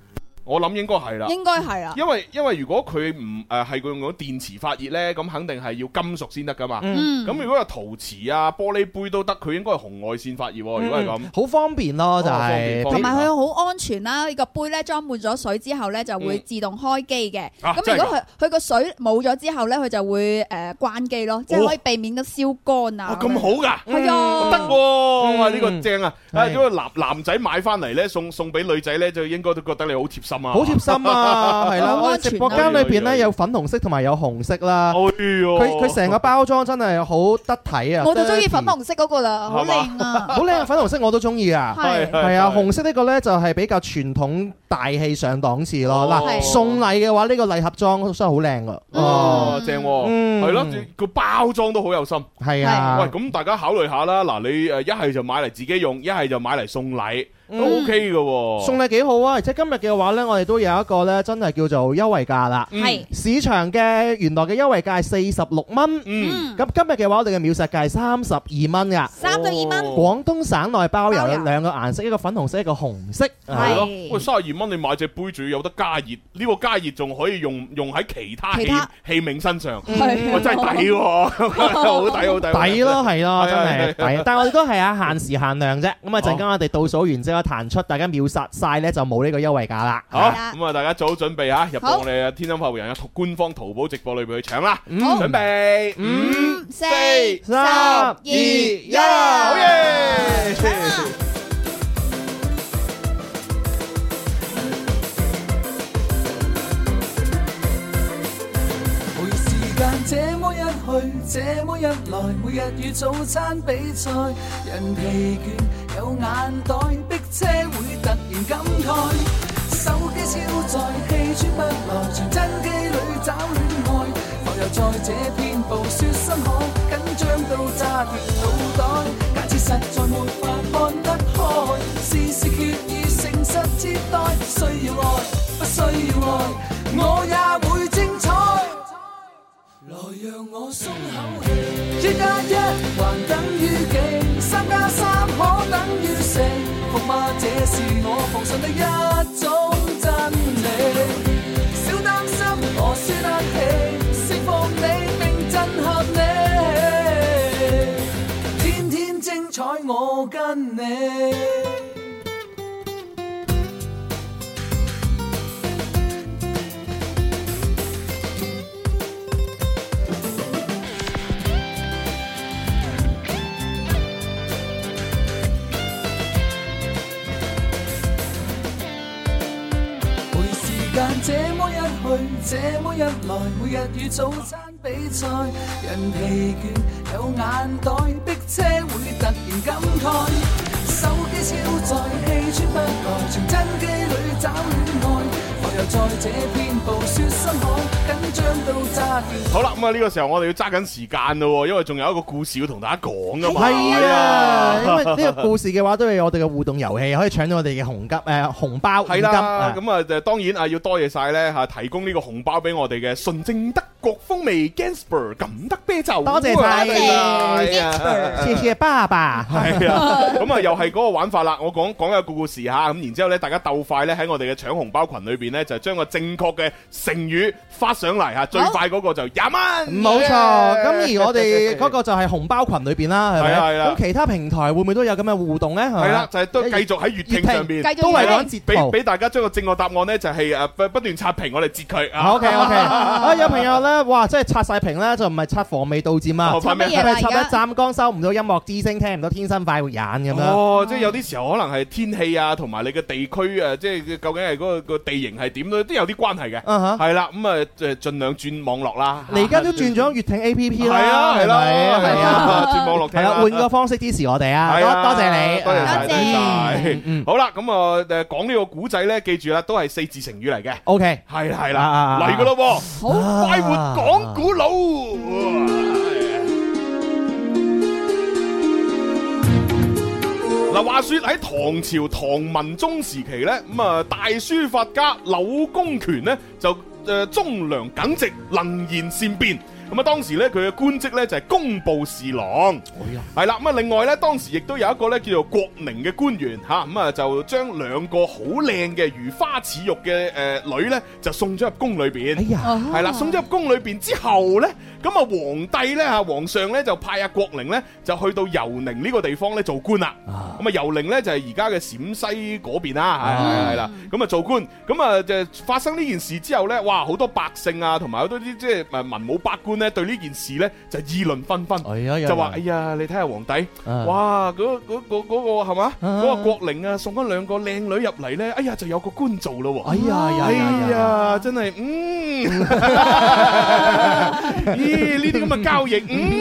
我諗應該係啦， 應該係啦。 因為如果佢唔係佢用嗰電池發熱咧，咁肯定係要金屬先得噶嘛。咁如果係陶瓷啊、玻璃杯都得，佢應該係紅外線發熱。如果係咁， 好方便咯，就係同埋佢好安全啦。呢個杯咧裝滿咗水之後咧，就會自動開機嘅。咁如果佢個水冇咗之後咧，佢就會關機咯，即係可以避免得燒乾啊。 咁好㗎， 係啊， 得喎，哇呢個正啊！如果男仔買翻嚟咧，送俾女仔咧，就應該都覺得你好貼心啊， 好貼心啊，係啦。我哋直播間裏邊咧有粉紅色同埋有紅色啦。佢成個包裝真係好得體啊！ 我就中意粉紅色嗰個啦，好靚啊！ 好靚啊！粉紅色我都中意啊，係啊，紅色呢個咧就係比較傳統大氣上檔次咯。嗱，送禮嘅話呢個禮盒裝真係好靚噶。 哦，正喎，係咯，個包裝都好有心。 係啊， 喂，咁大家考慮下啦。嗱，你一係就買嚟自己用，一係就買嚟送禮。都 OK 嘅喎， 送禮幾好啊！而且今日嘅話呢，我哋都有一個呢，真係叫做優惠價啦。 係市場嘅原來嘅優惠價係46蚊。咁今日嘅話，我哋嘅秒殺價係32蚊㗎。 32蚊。 廣東省內包郵，有兩個顏色，一個粉紅色，一個紅色。 係咯。喂，32蚊你買隻杯仲要有得加熱，呢個加熱仲可以用喺其他器皿身上。喂，真係抵喎，好抵好抵。 抵咯，係咯，真係抵。但係我哋都係限時限量啫。咁啊，陣間我哋倒數完之後彈出，大家秒殺晒咧就冇呢個優惠價啦。 好，咁啊大家做好準備嚇，入到我哋嘅天生快活人嘅官方淘寶直播裏邊去搶啦。好，準備5、4、3、2、1，好嘢！ 這麼一去，這麼一來，每日與早餐比賽，人疲倦有眼袋，逼車會突然感慨，手機超載，氣喘不來，傳真機裏找戀愛，浮游在這片暴雪深海，緊張到炸斷腦袋，假設實在沒法看得開，事事決意誠實接待，需要愛，不需要愛，我也會精彩。來讓我鬆口氣，1+1還等於幾？3+3可等於4？服嗎？這是我奉信的一種真理。小擔心，我輸得起，釋放你並震撼你，天天精彩我跟你。這麼一去，這麼一來，每日與早餐比賽，人疲倦有眼袋，逼車會突然感慨，手機超載，氣喘不來，傳真機裏找戀愛，浮游在這片暴雪深海，緊張到炸斷。 好啦，咁啊呢個時候我哋要揸緊時間咯，因為仲有一個故事要同大家講噶嘛。 係啊，因為呢個故事嘅話都係我哋嘅互動遊戲，可以搶到我哋嘅紅包。 係啦，咁啊當然啊要多謝晒咧嚇，提供呢個紅包俾我哋嘅純正德國風味 Gansper 錦德啤酒。 多謝晒，謝謝爸爸。 係啊，咁啊又係嗰個玩法啦。我講一個故事嚇，咁然之後咧大家鬥快咧喺我哋嘅搶紅包群裏邊咧就將個正確嘅成語發上嚟嚇，最快嗰個就20蚊。 冇錯，咁而我哋嗰個就係紅包群裏邊啦，係咪？係啦。咁其他平台會唔會都有咁嘅互動咧？係啦，就係都繼續喺粵聽上邊， 都係講截圖， 俾大家將個正確答案咧就係不斷刷屏，我哋截佢。 OK，啊有朋友咧，哇，真係刷晒屏咧，就唔係刷防未到佔啊， 刷乜嘢嚟㗎？ 刷一湛江收唔到音樂之聲，聽唔到天生快活人咁樣。 哦，即係有啲時候可能係天氣啊，同埋你嘅地區啊，即係究竟係嗰個地形係點都有啲關係嘅。係啦，咁啊盡量轉網絡啦。 你而家都轉咗粵聽 APP 啦。 係啊，係啦，轉網絡聽。 係啦，換個方式支持我哋啊！多謝你， 多謝晒。好啦，咁啊講呢個古仔咧，記住啦，都係4字成語嚟嘅。 OK， 係啦，嚟噶咯喎，好快活講古佬。嗱，話說喺唐朝唐文宗時期咧，咁啊大書法家柳公權咧就忠良耿直，能言善辯。 咁啊，當時咧佢嘅官職咧就係工部侍郎。係啦，咁啊，另外咧，當時亦都有一個咧叫做郭寧嘅官員嚇，咁啊就將兩個好靚嘅如花似玉嘅女咧就送咗入宮裏邊。哎呀，係啦，送咗入宮裏邊之後咧，咁啊皇帝咧嚇，皇上咧就派阿郭寧咧就去到尤寧呢個地方咧做官啦。咁啊尤寧咧就係而家嘅陝西嗰邊啦，係啦，咁啊做官，咁啊就發生呢件事之後咧，哇好多百姓啊，同埋好多啲即係文武百官咧對呢件事咧就議論紛紛，就話哎呀，你睇下皇帝，哇嗰個係嘛，嗰個郭寧啊送咗兩個靚女入嚟咧，哎呀就有個官做咯喎，哎呀真係咦呢啲咁嘅交易，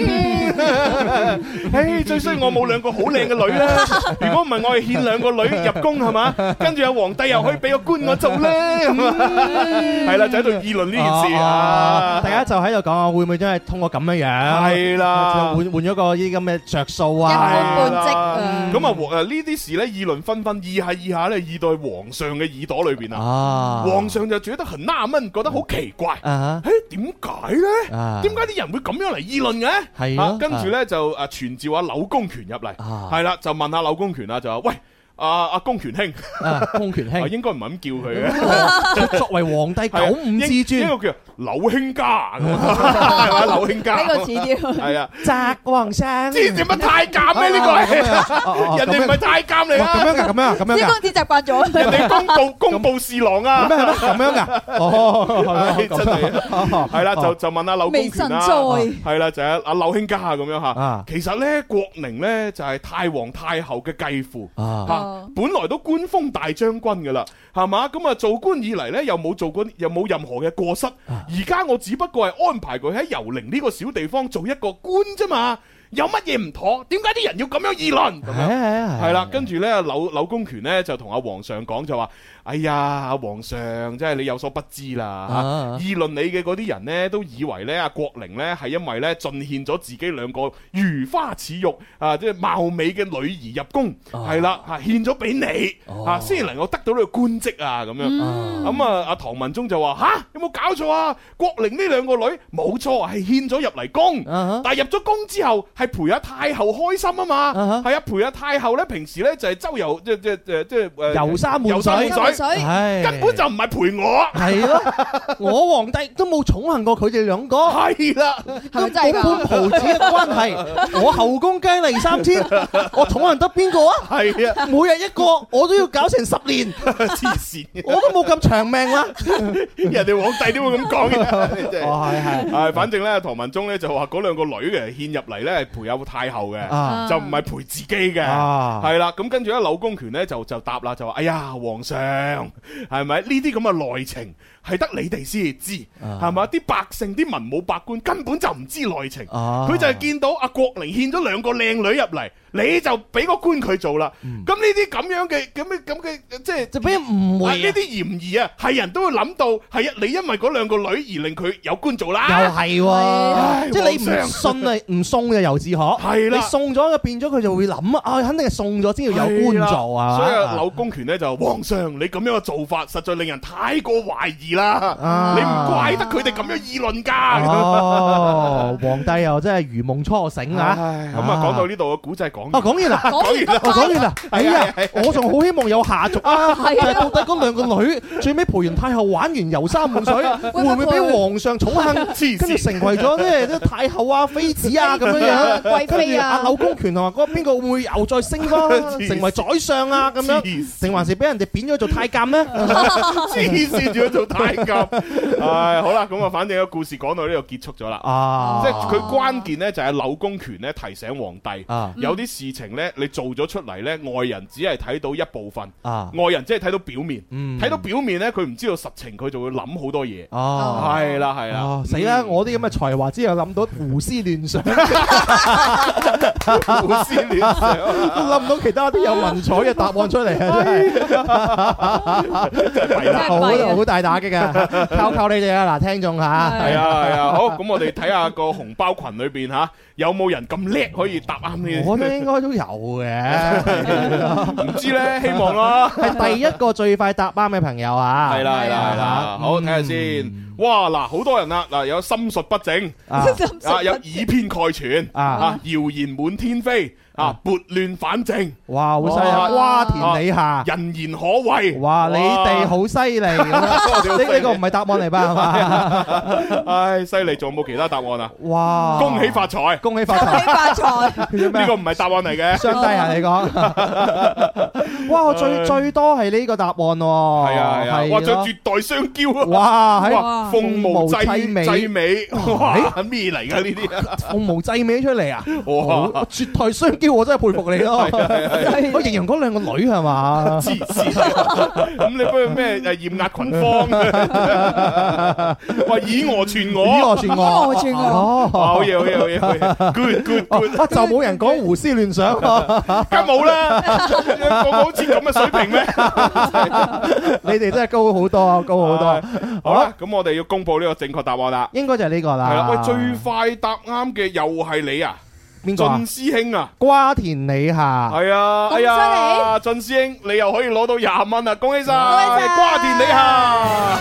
最衰我冇兩個好靚嘅女啦，如果唔係我係獻兩個女入宮係嘛，跟住有皇帝又可以俾個官我做咧，係啦就喺度議論呢件事啊， 大家就喺度講啊，會唔會真係通過咁樣樣？係啦，換咗個呢啲咁嘅着數啊， 一官半職啊。 咁啊呢啲事咧議論紛紛，議下咧議到皇上嘅耳朵裏邊啊，皇上就覺得很納悶，覺得好奇怪，點解咧？點解啲人會咁樣嚟議論嘅？係跟住咧就傳召阿柳公權入嚟，係啦，就問下柳公權啊，就話喂。阿公權兄， 公權兄應該唔係咁叫佢嘅。 作為皇帝九五至尊， 呢個叫柳卿家，係嘛？柳卿家呢個似啲，係啊， 澤皇上， 知唔知乜太監咩？呢個係人哋唔係太監嚟啊！ 咁樣噶，咁樣噶， 啲公子習慣咗， 人哋工部侍郎啊！ 咁樣噶， 真係係啦，就問阿柳公權啦，係啦，就係阿柳卿家咁樣吓。其實咧，郭寧咧就係太皇太后嘅繼父本來都官封大將軍噶啦，係嘛？咁啊做官以嚟咧，又冇做過，又冇任何嘅過失。而家我只不過係安排佢喺尤寧呢個小地方做一個官啫嘛。有乜嘢唔妥？點解啲人要咁樣議論？係啦，跟住咧，柳公權咧就同阿皇上講就話：哎呀，阿皇上，真係你有所不知啦！議論你嘅嗰啲人咧，都以為咧阿郭寧咧係因為咧進獻咗自己兩個如花似玉啊，即係貌美嘅女兒入宮，係啦嚇獻咗俾你啊，先能夠得到呢個官職啊咁樣。咁啊，阿唐文宗就話：嚇，有冇搞錯啊？郭寧呢兩個女冇錯係獻咗入嚟宮，但係入咗宮之後係陪阿太后開心啊嘛，係啊，陪阿太后咧平時咧就係周遊即係遊山玩水，根本就唔係陪我。係咯，我皇帝都冇寵幸過佢哋兩個。係啦， 係咪真係㗎？ 半袍子嘅關係，我後宮佳麗3000，我寵幸得邊個啊？係啊，每日一個，我都要搞成10年， 黐線！ 我都冇咁長命啦。 人哋皇帝點會咁講嘅？係，反正咧，唐文宗咧就話嗰兩個女嘅獻入嚟咧。陪有太后嘅，就唔係陪自己嘅，係啦。咁跟住咧，柳公權咧就答啦，就話：哎呀，皇上，係咪呢啲咁嘅內情係得你哋先至知，係嘛？啲百姓、啲文武百官根本就唔知內情，佢就係見到阿郭寧獻咗兩個靚女入嚟，你就俾個官佢做啦。咁呢啲咁樣嘅，即係就俾人誤會呢啲嫌疑啊，係人都會諗到係你因為嗰兩個女而令佢有官做啦。又係，即係你唔信啊，唔送嘅由自可。係啦，你送咗就變咗佢就會諗啊，肯定係送咗先要有官做啊。所以柳公權咧就皇上，你咁樣嘅做法實在令人太過懷疑啦。你唔怪得佢哋咁樣議論㗎。哦，皇帝又真係如夢初醒啊！咁啊，講到呢度嘅古仔講完啦，講完啦。哎呀，我仲好希望有下續啊！到底嗰兩個女最尾陪完太后玩完遊山玩水，會唔會俾皇上寵幸，跟住成為咗啲太后啊、妃子啊咁樣樣？貴妃啊！阿柳公權同埋嗰邊個會又再升翻，成為宰相啊咁樣？定還是俾人哋貶咗做太監咧？黐線咗做太監。好啦，咁啊，反正個故事講到呢度結束咗啦。即係佢關鍵咧，就係柳公權咧提醒皇帝，有啲事情咧，你做咗出嚟咧，外人只係睇到一部分，外人只係睇到表面，睇到表面咧，佢唔知道實情，佢就會諗好多嘢。係啦，係啦，死啦！我啲咁嘅才華，只有諗到胡思亂想，胡思亂想，諗唔到其他啲有文采嘅答案出嚟啊！真係好大打擊啊！靠你哋啊！嗱，聽眾吓，係啊，好，咁我哋睇下個紅包群裏邊吓，有冇人咁叻可以答啱呢？我覺得應該都有嘅，唔知咧，希望咯。係第一個最快答啱嘅朋友啊！係啦，好，睇下先。 哇嗱，好多人啦，嗱有心術不正有以偏概全謠言滿天飛。撥亂反正， 哇，好犀利！瓜田李下， 人言可畏。 哇，你哋好犀利！呢個唔係答案嚟吧？係嘛？ 唉，犀利！仲有冇其他答案啊？ 哇！ 恭喜發財， 恭喜發財！ 呢個唔係答案嚟嘅， 雙低啊！你講，哇！最多係呢個答案喎。係啊，哇！仲絕代雙驕啊！ 哇！ 鳳毛濟美，哇！咩嚟㗎呢啲？ 鳳毛濟美出嚟啊！哇！絕代雙我真係佩服你咯！我形容嗰兩個女係嘛？ 黐線！咁你不如咩艷壓群芳？話以訛傳訛，好嘢 ，good， 就冇人講胡思亂想， 梗冇啦！個個好似咁嘅水平咩？ 你哋真係高好多，高好多。 好啦，咁我哋要公布呢個正確答案啦。 應該就係呢個啦。 係啦，喂，最快答啱嘅又係你啊！ 邊個？ 晉師兄啊， 瓜田李下。 係啊，哎呀，晉師兄，你又可以攞到20蚊啊！恭喜晒，瓜田李下。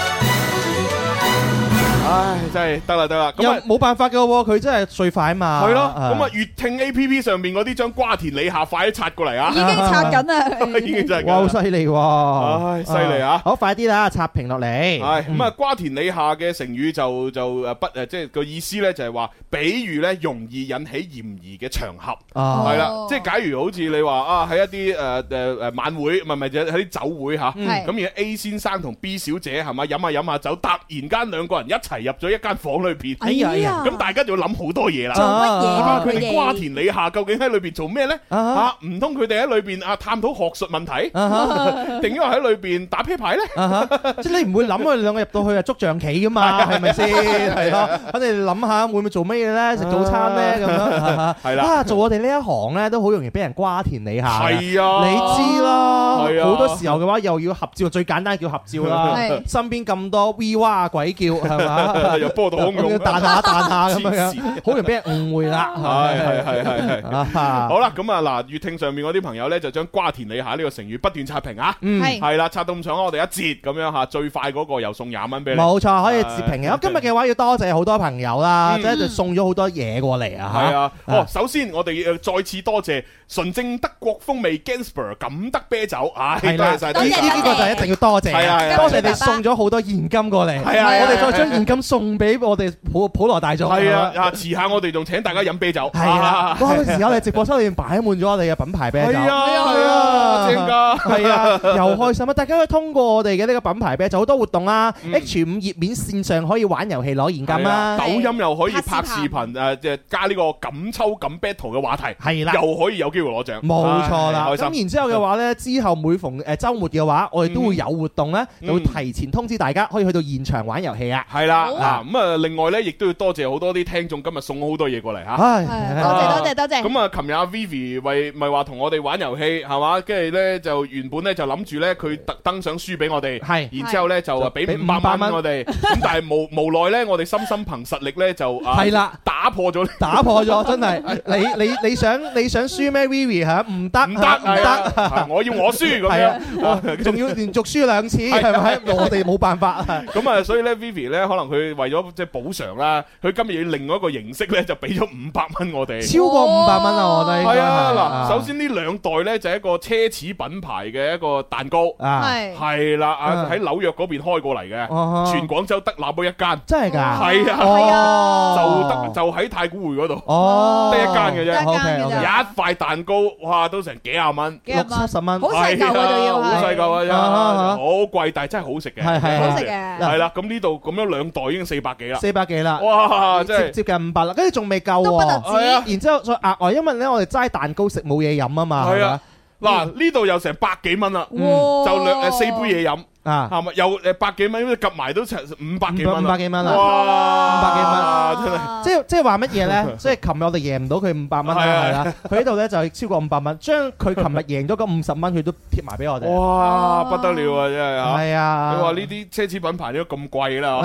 唉，真係得啦，咁啊冇辦法噶喎，佢真係最快嘛。 係咯，咁啊，粵聽 A P P 上面嗰啲張瓜田李下，快啲刷過嚟啊！ 已經刷緊啦， 已經真係。 哇，好犀利喎！ 唉，犀利啊！ 好，快啲啦，刷屏落嚟。 係咁啊，瓜田李下嘅成語就不即係個意思咧，就係話，比喻咧容易引起嫌疑嘅場合。係啦，即係假如好似你話啊，喺一啲晚會，唔係就喺啲酒會嚇，咁而 A 先生同 B 小姐係咪飲下酒，突然間兩個人一齊入咗一間房裏邊，咁大家就要諗好多嘢啦。 做乜嘢？ 佢哋瓜田李下究竟喺裏邊做咩咧？唔通佢哋喺裏邊探討學術問題，定因為喺裏邊打啤牌咧？ 即係你唔會諗佢哋兩個入到去捉象棋噶嘛？係咪先？係咯，我哋諗下會唔會做咩嘢咧？食早餐咧咁樣係啦。做我哋呢一行咧，都好容易俾人瓜田李下。 係啊， 你知啦。好多時候嘅話，又要合照，最簡單叫合照啦。身邊咁多 V 哇鬼叫係嘛？ 又波到洶湧， 彈下咁樣，好容易俾人誤會啦。 係。好啦，咁啊嗱，粵聽上面嗰啲朋友咧，就將瓜田李下呢個成語不斷刷屏啊。係啦，刷到咁長，我哋一節咁樣嚇，最快嗰個又送20蚊俾你。冇錯，可以截屏嘅。今日嘅話要多謝好多朋友啦，即係送咗好多嘢過嚟啊。 係啊，首先我哋再次多謝純正德國風味 Gansper 錦德啤酒，多謝晒。 呢個就一定要多謝，多謝你送咗好多現金過嚟。係啊，我哋再將現金送俾我哋普羅大眾。係啊，遲下我哋仲請大家飲啤酒。 係啊，嗰個時候你直播室裏面擺滿咗我哋嘅品牌啤酒。 係啊，正㗎。 係啊，又開心啊！大家可以通過我哋嘅呢個品牌啤酒好多活動啊，H5 頁面線上可以玩遊戲攞現金啦， 抖音又可以拍視頻即係加呢個錦抽錦 battle 嘅話題。係啦，又可以有機會攞獎。 冇錯啦。咁然之後嘅話咧，之後每逢週末嘅話，我哋都會有活動咧，就會提前通知大家可以去到現場玩遊戲啊。 係啦，咁啊，另外咧，亦都要多謝好多啲聽眾今日送咗好多嘢過嚟嚇。 多謝。 咁啊，琴日阿 Vivi 咪話同我哋玩遊戲係嘛？跟住咧就原本咧就諗住咧佢特登想輸俾我哋，然之後咧就俾500蚊我哋。咁但係無奈咧，我哋深憑實力咧就係啦，打破咗， 真係。你想輸咩 Vivi 嚇？唔得， 我要我輸咁樣， 仲要連續輸2次係咪？我哋冇辦法。 咁啊，所以咧 Vivi 咧可能佢為咗即係補償啦，佢今日要另外一個形式咧就俾咗500蚊我哋， 超過500蚊啊！我覺得係啊。嗱，首先呢2袋咧就係一個奢侈品牌嘅一個蛋糕，係啦，喺紐約嗰邊開過嚟嘅，全廣州得那麼一間， 真係㗎？ 係啊，就喺太古匯嗰度，得一間嘅啫，一塊蛋糕哇都成幾廿蚊 ，60-70蚊， 好細嚿啊，仲要好細嚿啊，好貴，但係真係好食嘅， 好食嘅， 係啦。咁呢度咁樣2袋已經400幾啦 ，400幾啦， 哇，真係接近500啦，跟住仲未夠都不得止， 然之後再額外，因為咧我哋齋蛋糕食冇嘢飲啊嘛，係啊， 嗱呢度又成100幾蚊啦，就4杯嘢飲。係咪又100幾蚊，夾埋都成500幾蚊啦！ 哇 ，500幾蚊，真係即係話乜嘢咧？即係琴日我哋贏唔到佢500蚊啦，係啦。佢呢度咧就超過500蚊，將佢琴日贏咗嗰50蚊，佢都貼埋俾我哋。 哇，不得了啊！真係嚇。 係啊！ 你話呢啲奢侈品牌都咁貴啦，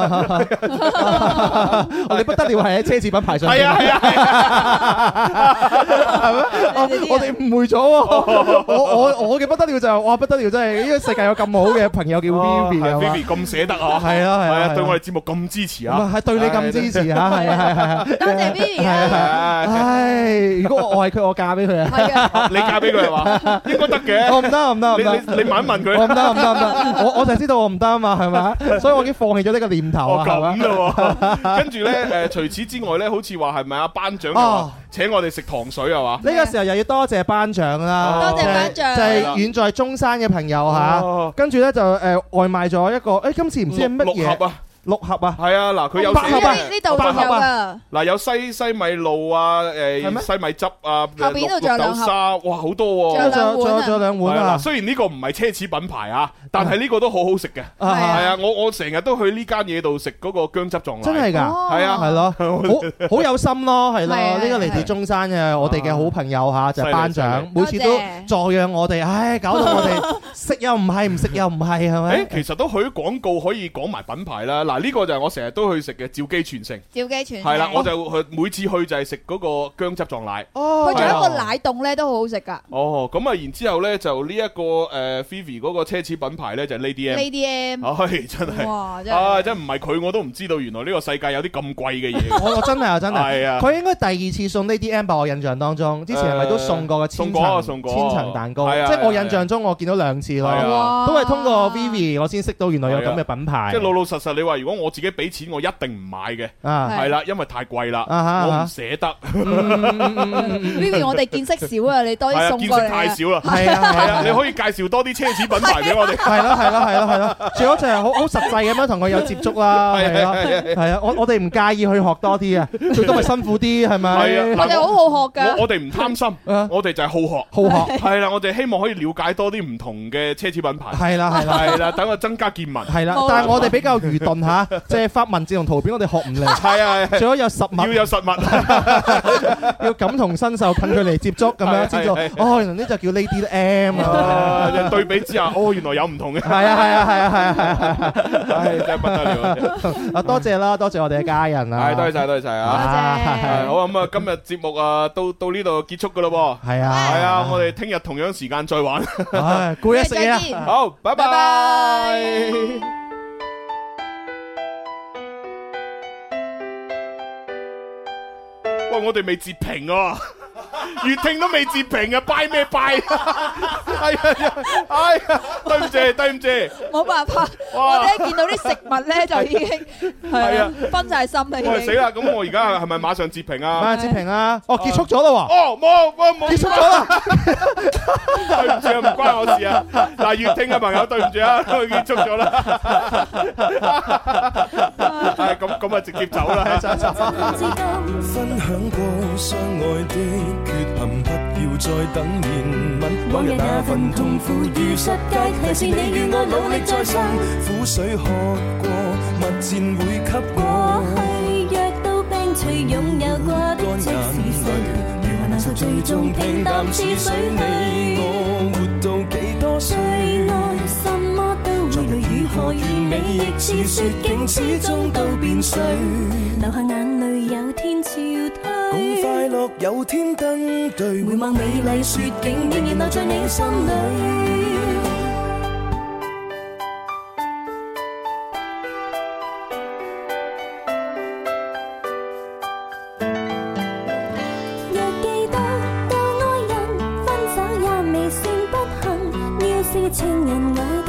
我哋不得了係喺奢侈品牌上。 係啊！ 係咩？我哋誤會咗喎。我嘅不得了就係哇不得了，真係呢個世界有咁好嘅有朋友叫 Vivi 啊 ，Vivi 咁捨得啊， 係啊係啊， 對我哋節目咁支持啊， 係對你咁支持啊，係啊， 多謝 Vivi 啊！ 唉，如果我係佢，我嫁俾佢啊！ 係啊， 你嫁俾佢係嘛？應該得嘅。 我唔得，唔得，唔得。 你問一問佢。 我唔得，唔得，唔得。我就知道我唔得啊嘛，係咪？所以我已經放棄咗呢個念頭啊。 咁咯。跟住咧，除此之外咧，好似話係咪啊？班長話請我哋食糖水係嘛？ 呢個時候又要多謝班長啦， 多謝班長， 就係遠在中山嘅朋友嚇。跟住咧就外賣咗一個，今次唔知係乜嘢。6盒啊， 係啊，嗱佢有 8盒啊，呢度仲有啊， 嗱有西米露啊，西米汁啊， 後邊度仲有2盒沙，哇好多喎， 仲有2碗啊。 雖然呢個唔係奢侈品牌啊，但係呢個都好好食嘅，係啊，我成日都去呢間嘢度食嗰個薑汁撞奶， 真係㗎，係啊，係咯，好有心咯，係咯，呢個嚟自中山嘅我哋嘅好朋友嚇，就係班長，每次都助養我哋，唉，搞到我哋食又唔係，唔食又唔係，係咪？ 誒，其實都許廣告可以講埋品牌啦。嗱，呢個就係我成日都去食嘅趙記全城。 趙記全城係啦，我就每次去就係食嗰個薑汁撞奶。 哦，佢仲有一個奶凍咧，都好好食㗎。 哦，咁啊，然之後咧就呢一個Fifi 嗰個奢侈品牌咧就係 Lady M。 Lady M。 唉，真係。哇！真唔係佢我都唔知道，原來呢個世界有啲咁貴嘅嘢。 我真係啊，真係。 係啊。 佢應該第2次送 Lady M 吧？我印象當中，之前係咪都送過個千層蛋糕？即係我印象中我見到2次咯，都係通過 Vivi 我先識到原來有咁嘅品牌。 即係老老實實，你話如果我自己俾錢，我一定唔買嘅。係啦，因為太貴啦，我唔捨得。 Vivi 我哋見識少啊，你多啲送過嚟。 見識太少啦。係啊，你可以介紹多啲奢侈品牌俾我哋。 係咯，最好就係好實際咁樣同佢有接觸啦。係啊，我哋唔介意去學多啲啊，最多咪辛苦啲係咪？ 我哋好好學㗎。 我哋唔貪心，我哋就係好學。係啦，我哋希望可以了解多啲唔同嘅奢侈品牌。 係啦， 等我增加見聞。 係啦，但係我哋比較愚鈍嚇，即係發文字同圖片，我哋學唔嚟。係啊，最好有實物。 要有實物， 要感同身受，近距離接觸咁樣先做。哦，原來呢就叫 Lady M 啊！ 對比之下，哦，原來有唔同嘅。 係啊， 唉，真係不得了。 啊，多謝啦，多謝我哋嘅家人啊！ 係，多謝晒，多謝晒啊！好咁啊，今日節目啊，到呢度結束噶啦噃。 係啊， 我哋聽日同樣時間再玩。 唉，攰啊，食嘢啊！ 好，拜拜。喂，我哋未截屏啊！越聽都未截屏啊！拜咩拜？哎呀，對唔住， 冇辦法，我哋一見到啲食物咧就已經係啊分晒心啦。 喂，死啦！咁我而家係咪馬上截屏啊？ 馬上截屏啊！哦，結束咗啦喎！ 哦，冇結束咗啦！ 對唔住啊，唔關我事啊！嗱，越聽嘅朋友對唔住啊，都結束咗啦。係咁啊，直接走啦！ 分享過相愛的缺陷，不要再等憐憫。往日那份痛苦如實解，提示你與我努力再生。苦水喝過，蜜餞會給我。過去若到病除，擁有過的即是誰？如何難受最終平淡似水，你我活到幾多歲？愛什麼都會累，如何完美亦似雪景，始終都變碎。流下眼淚有天潮退，共快樂有天登對。回望美麗雪景，仍然留在你心裏。若記得舊愛人分手也未算不幸，要是情人愛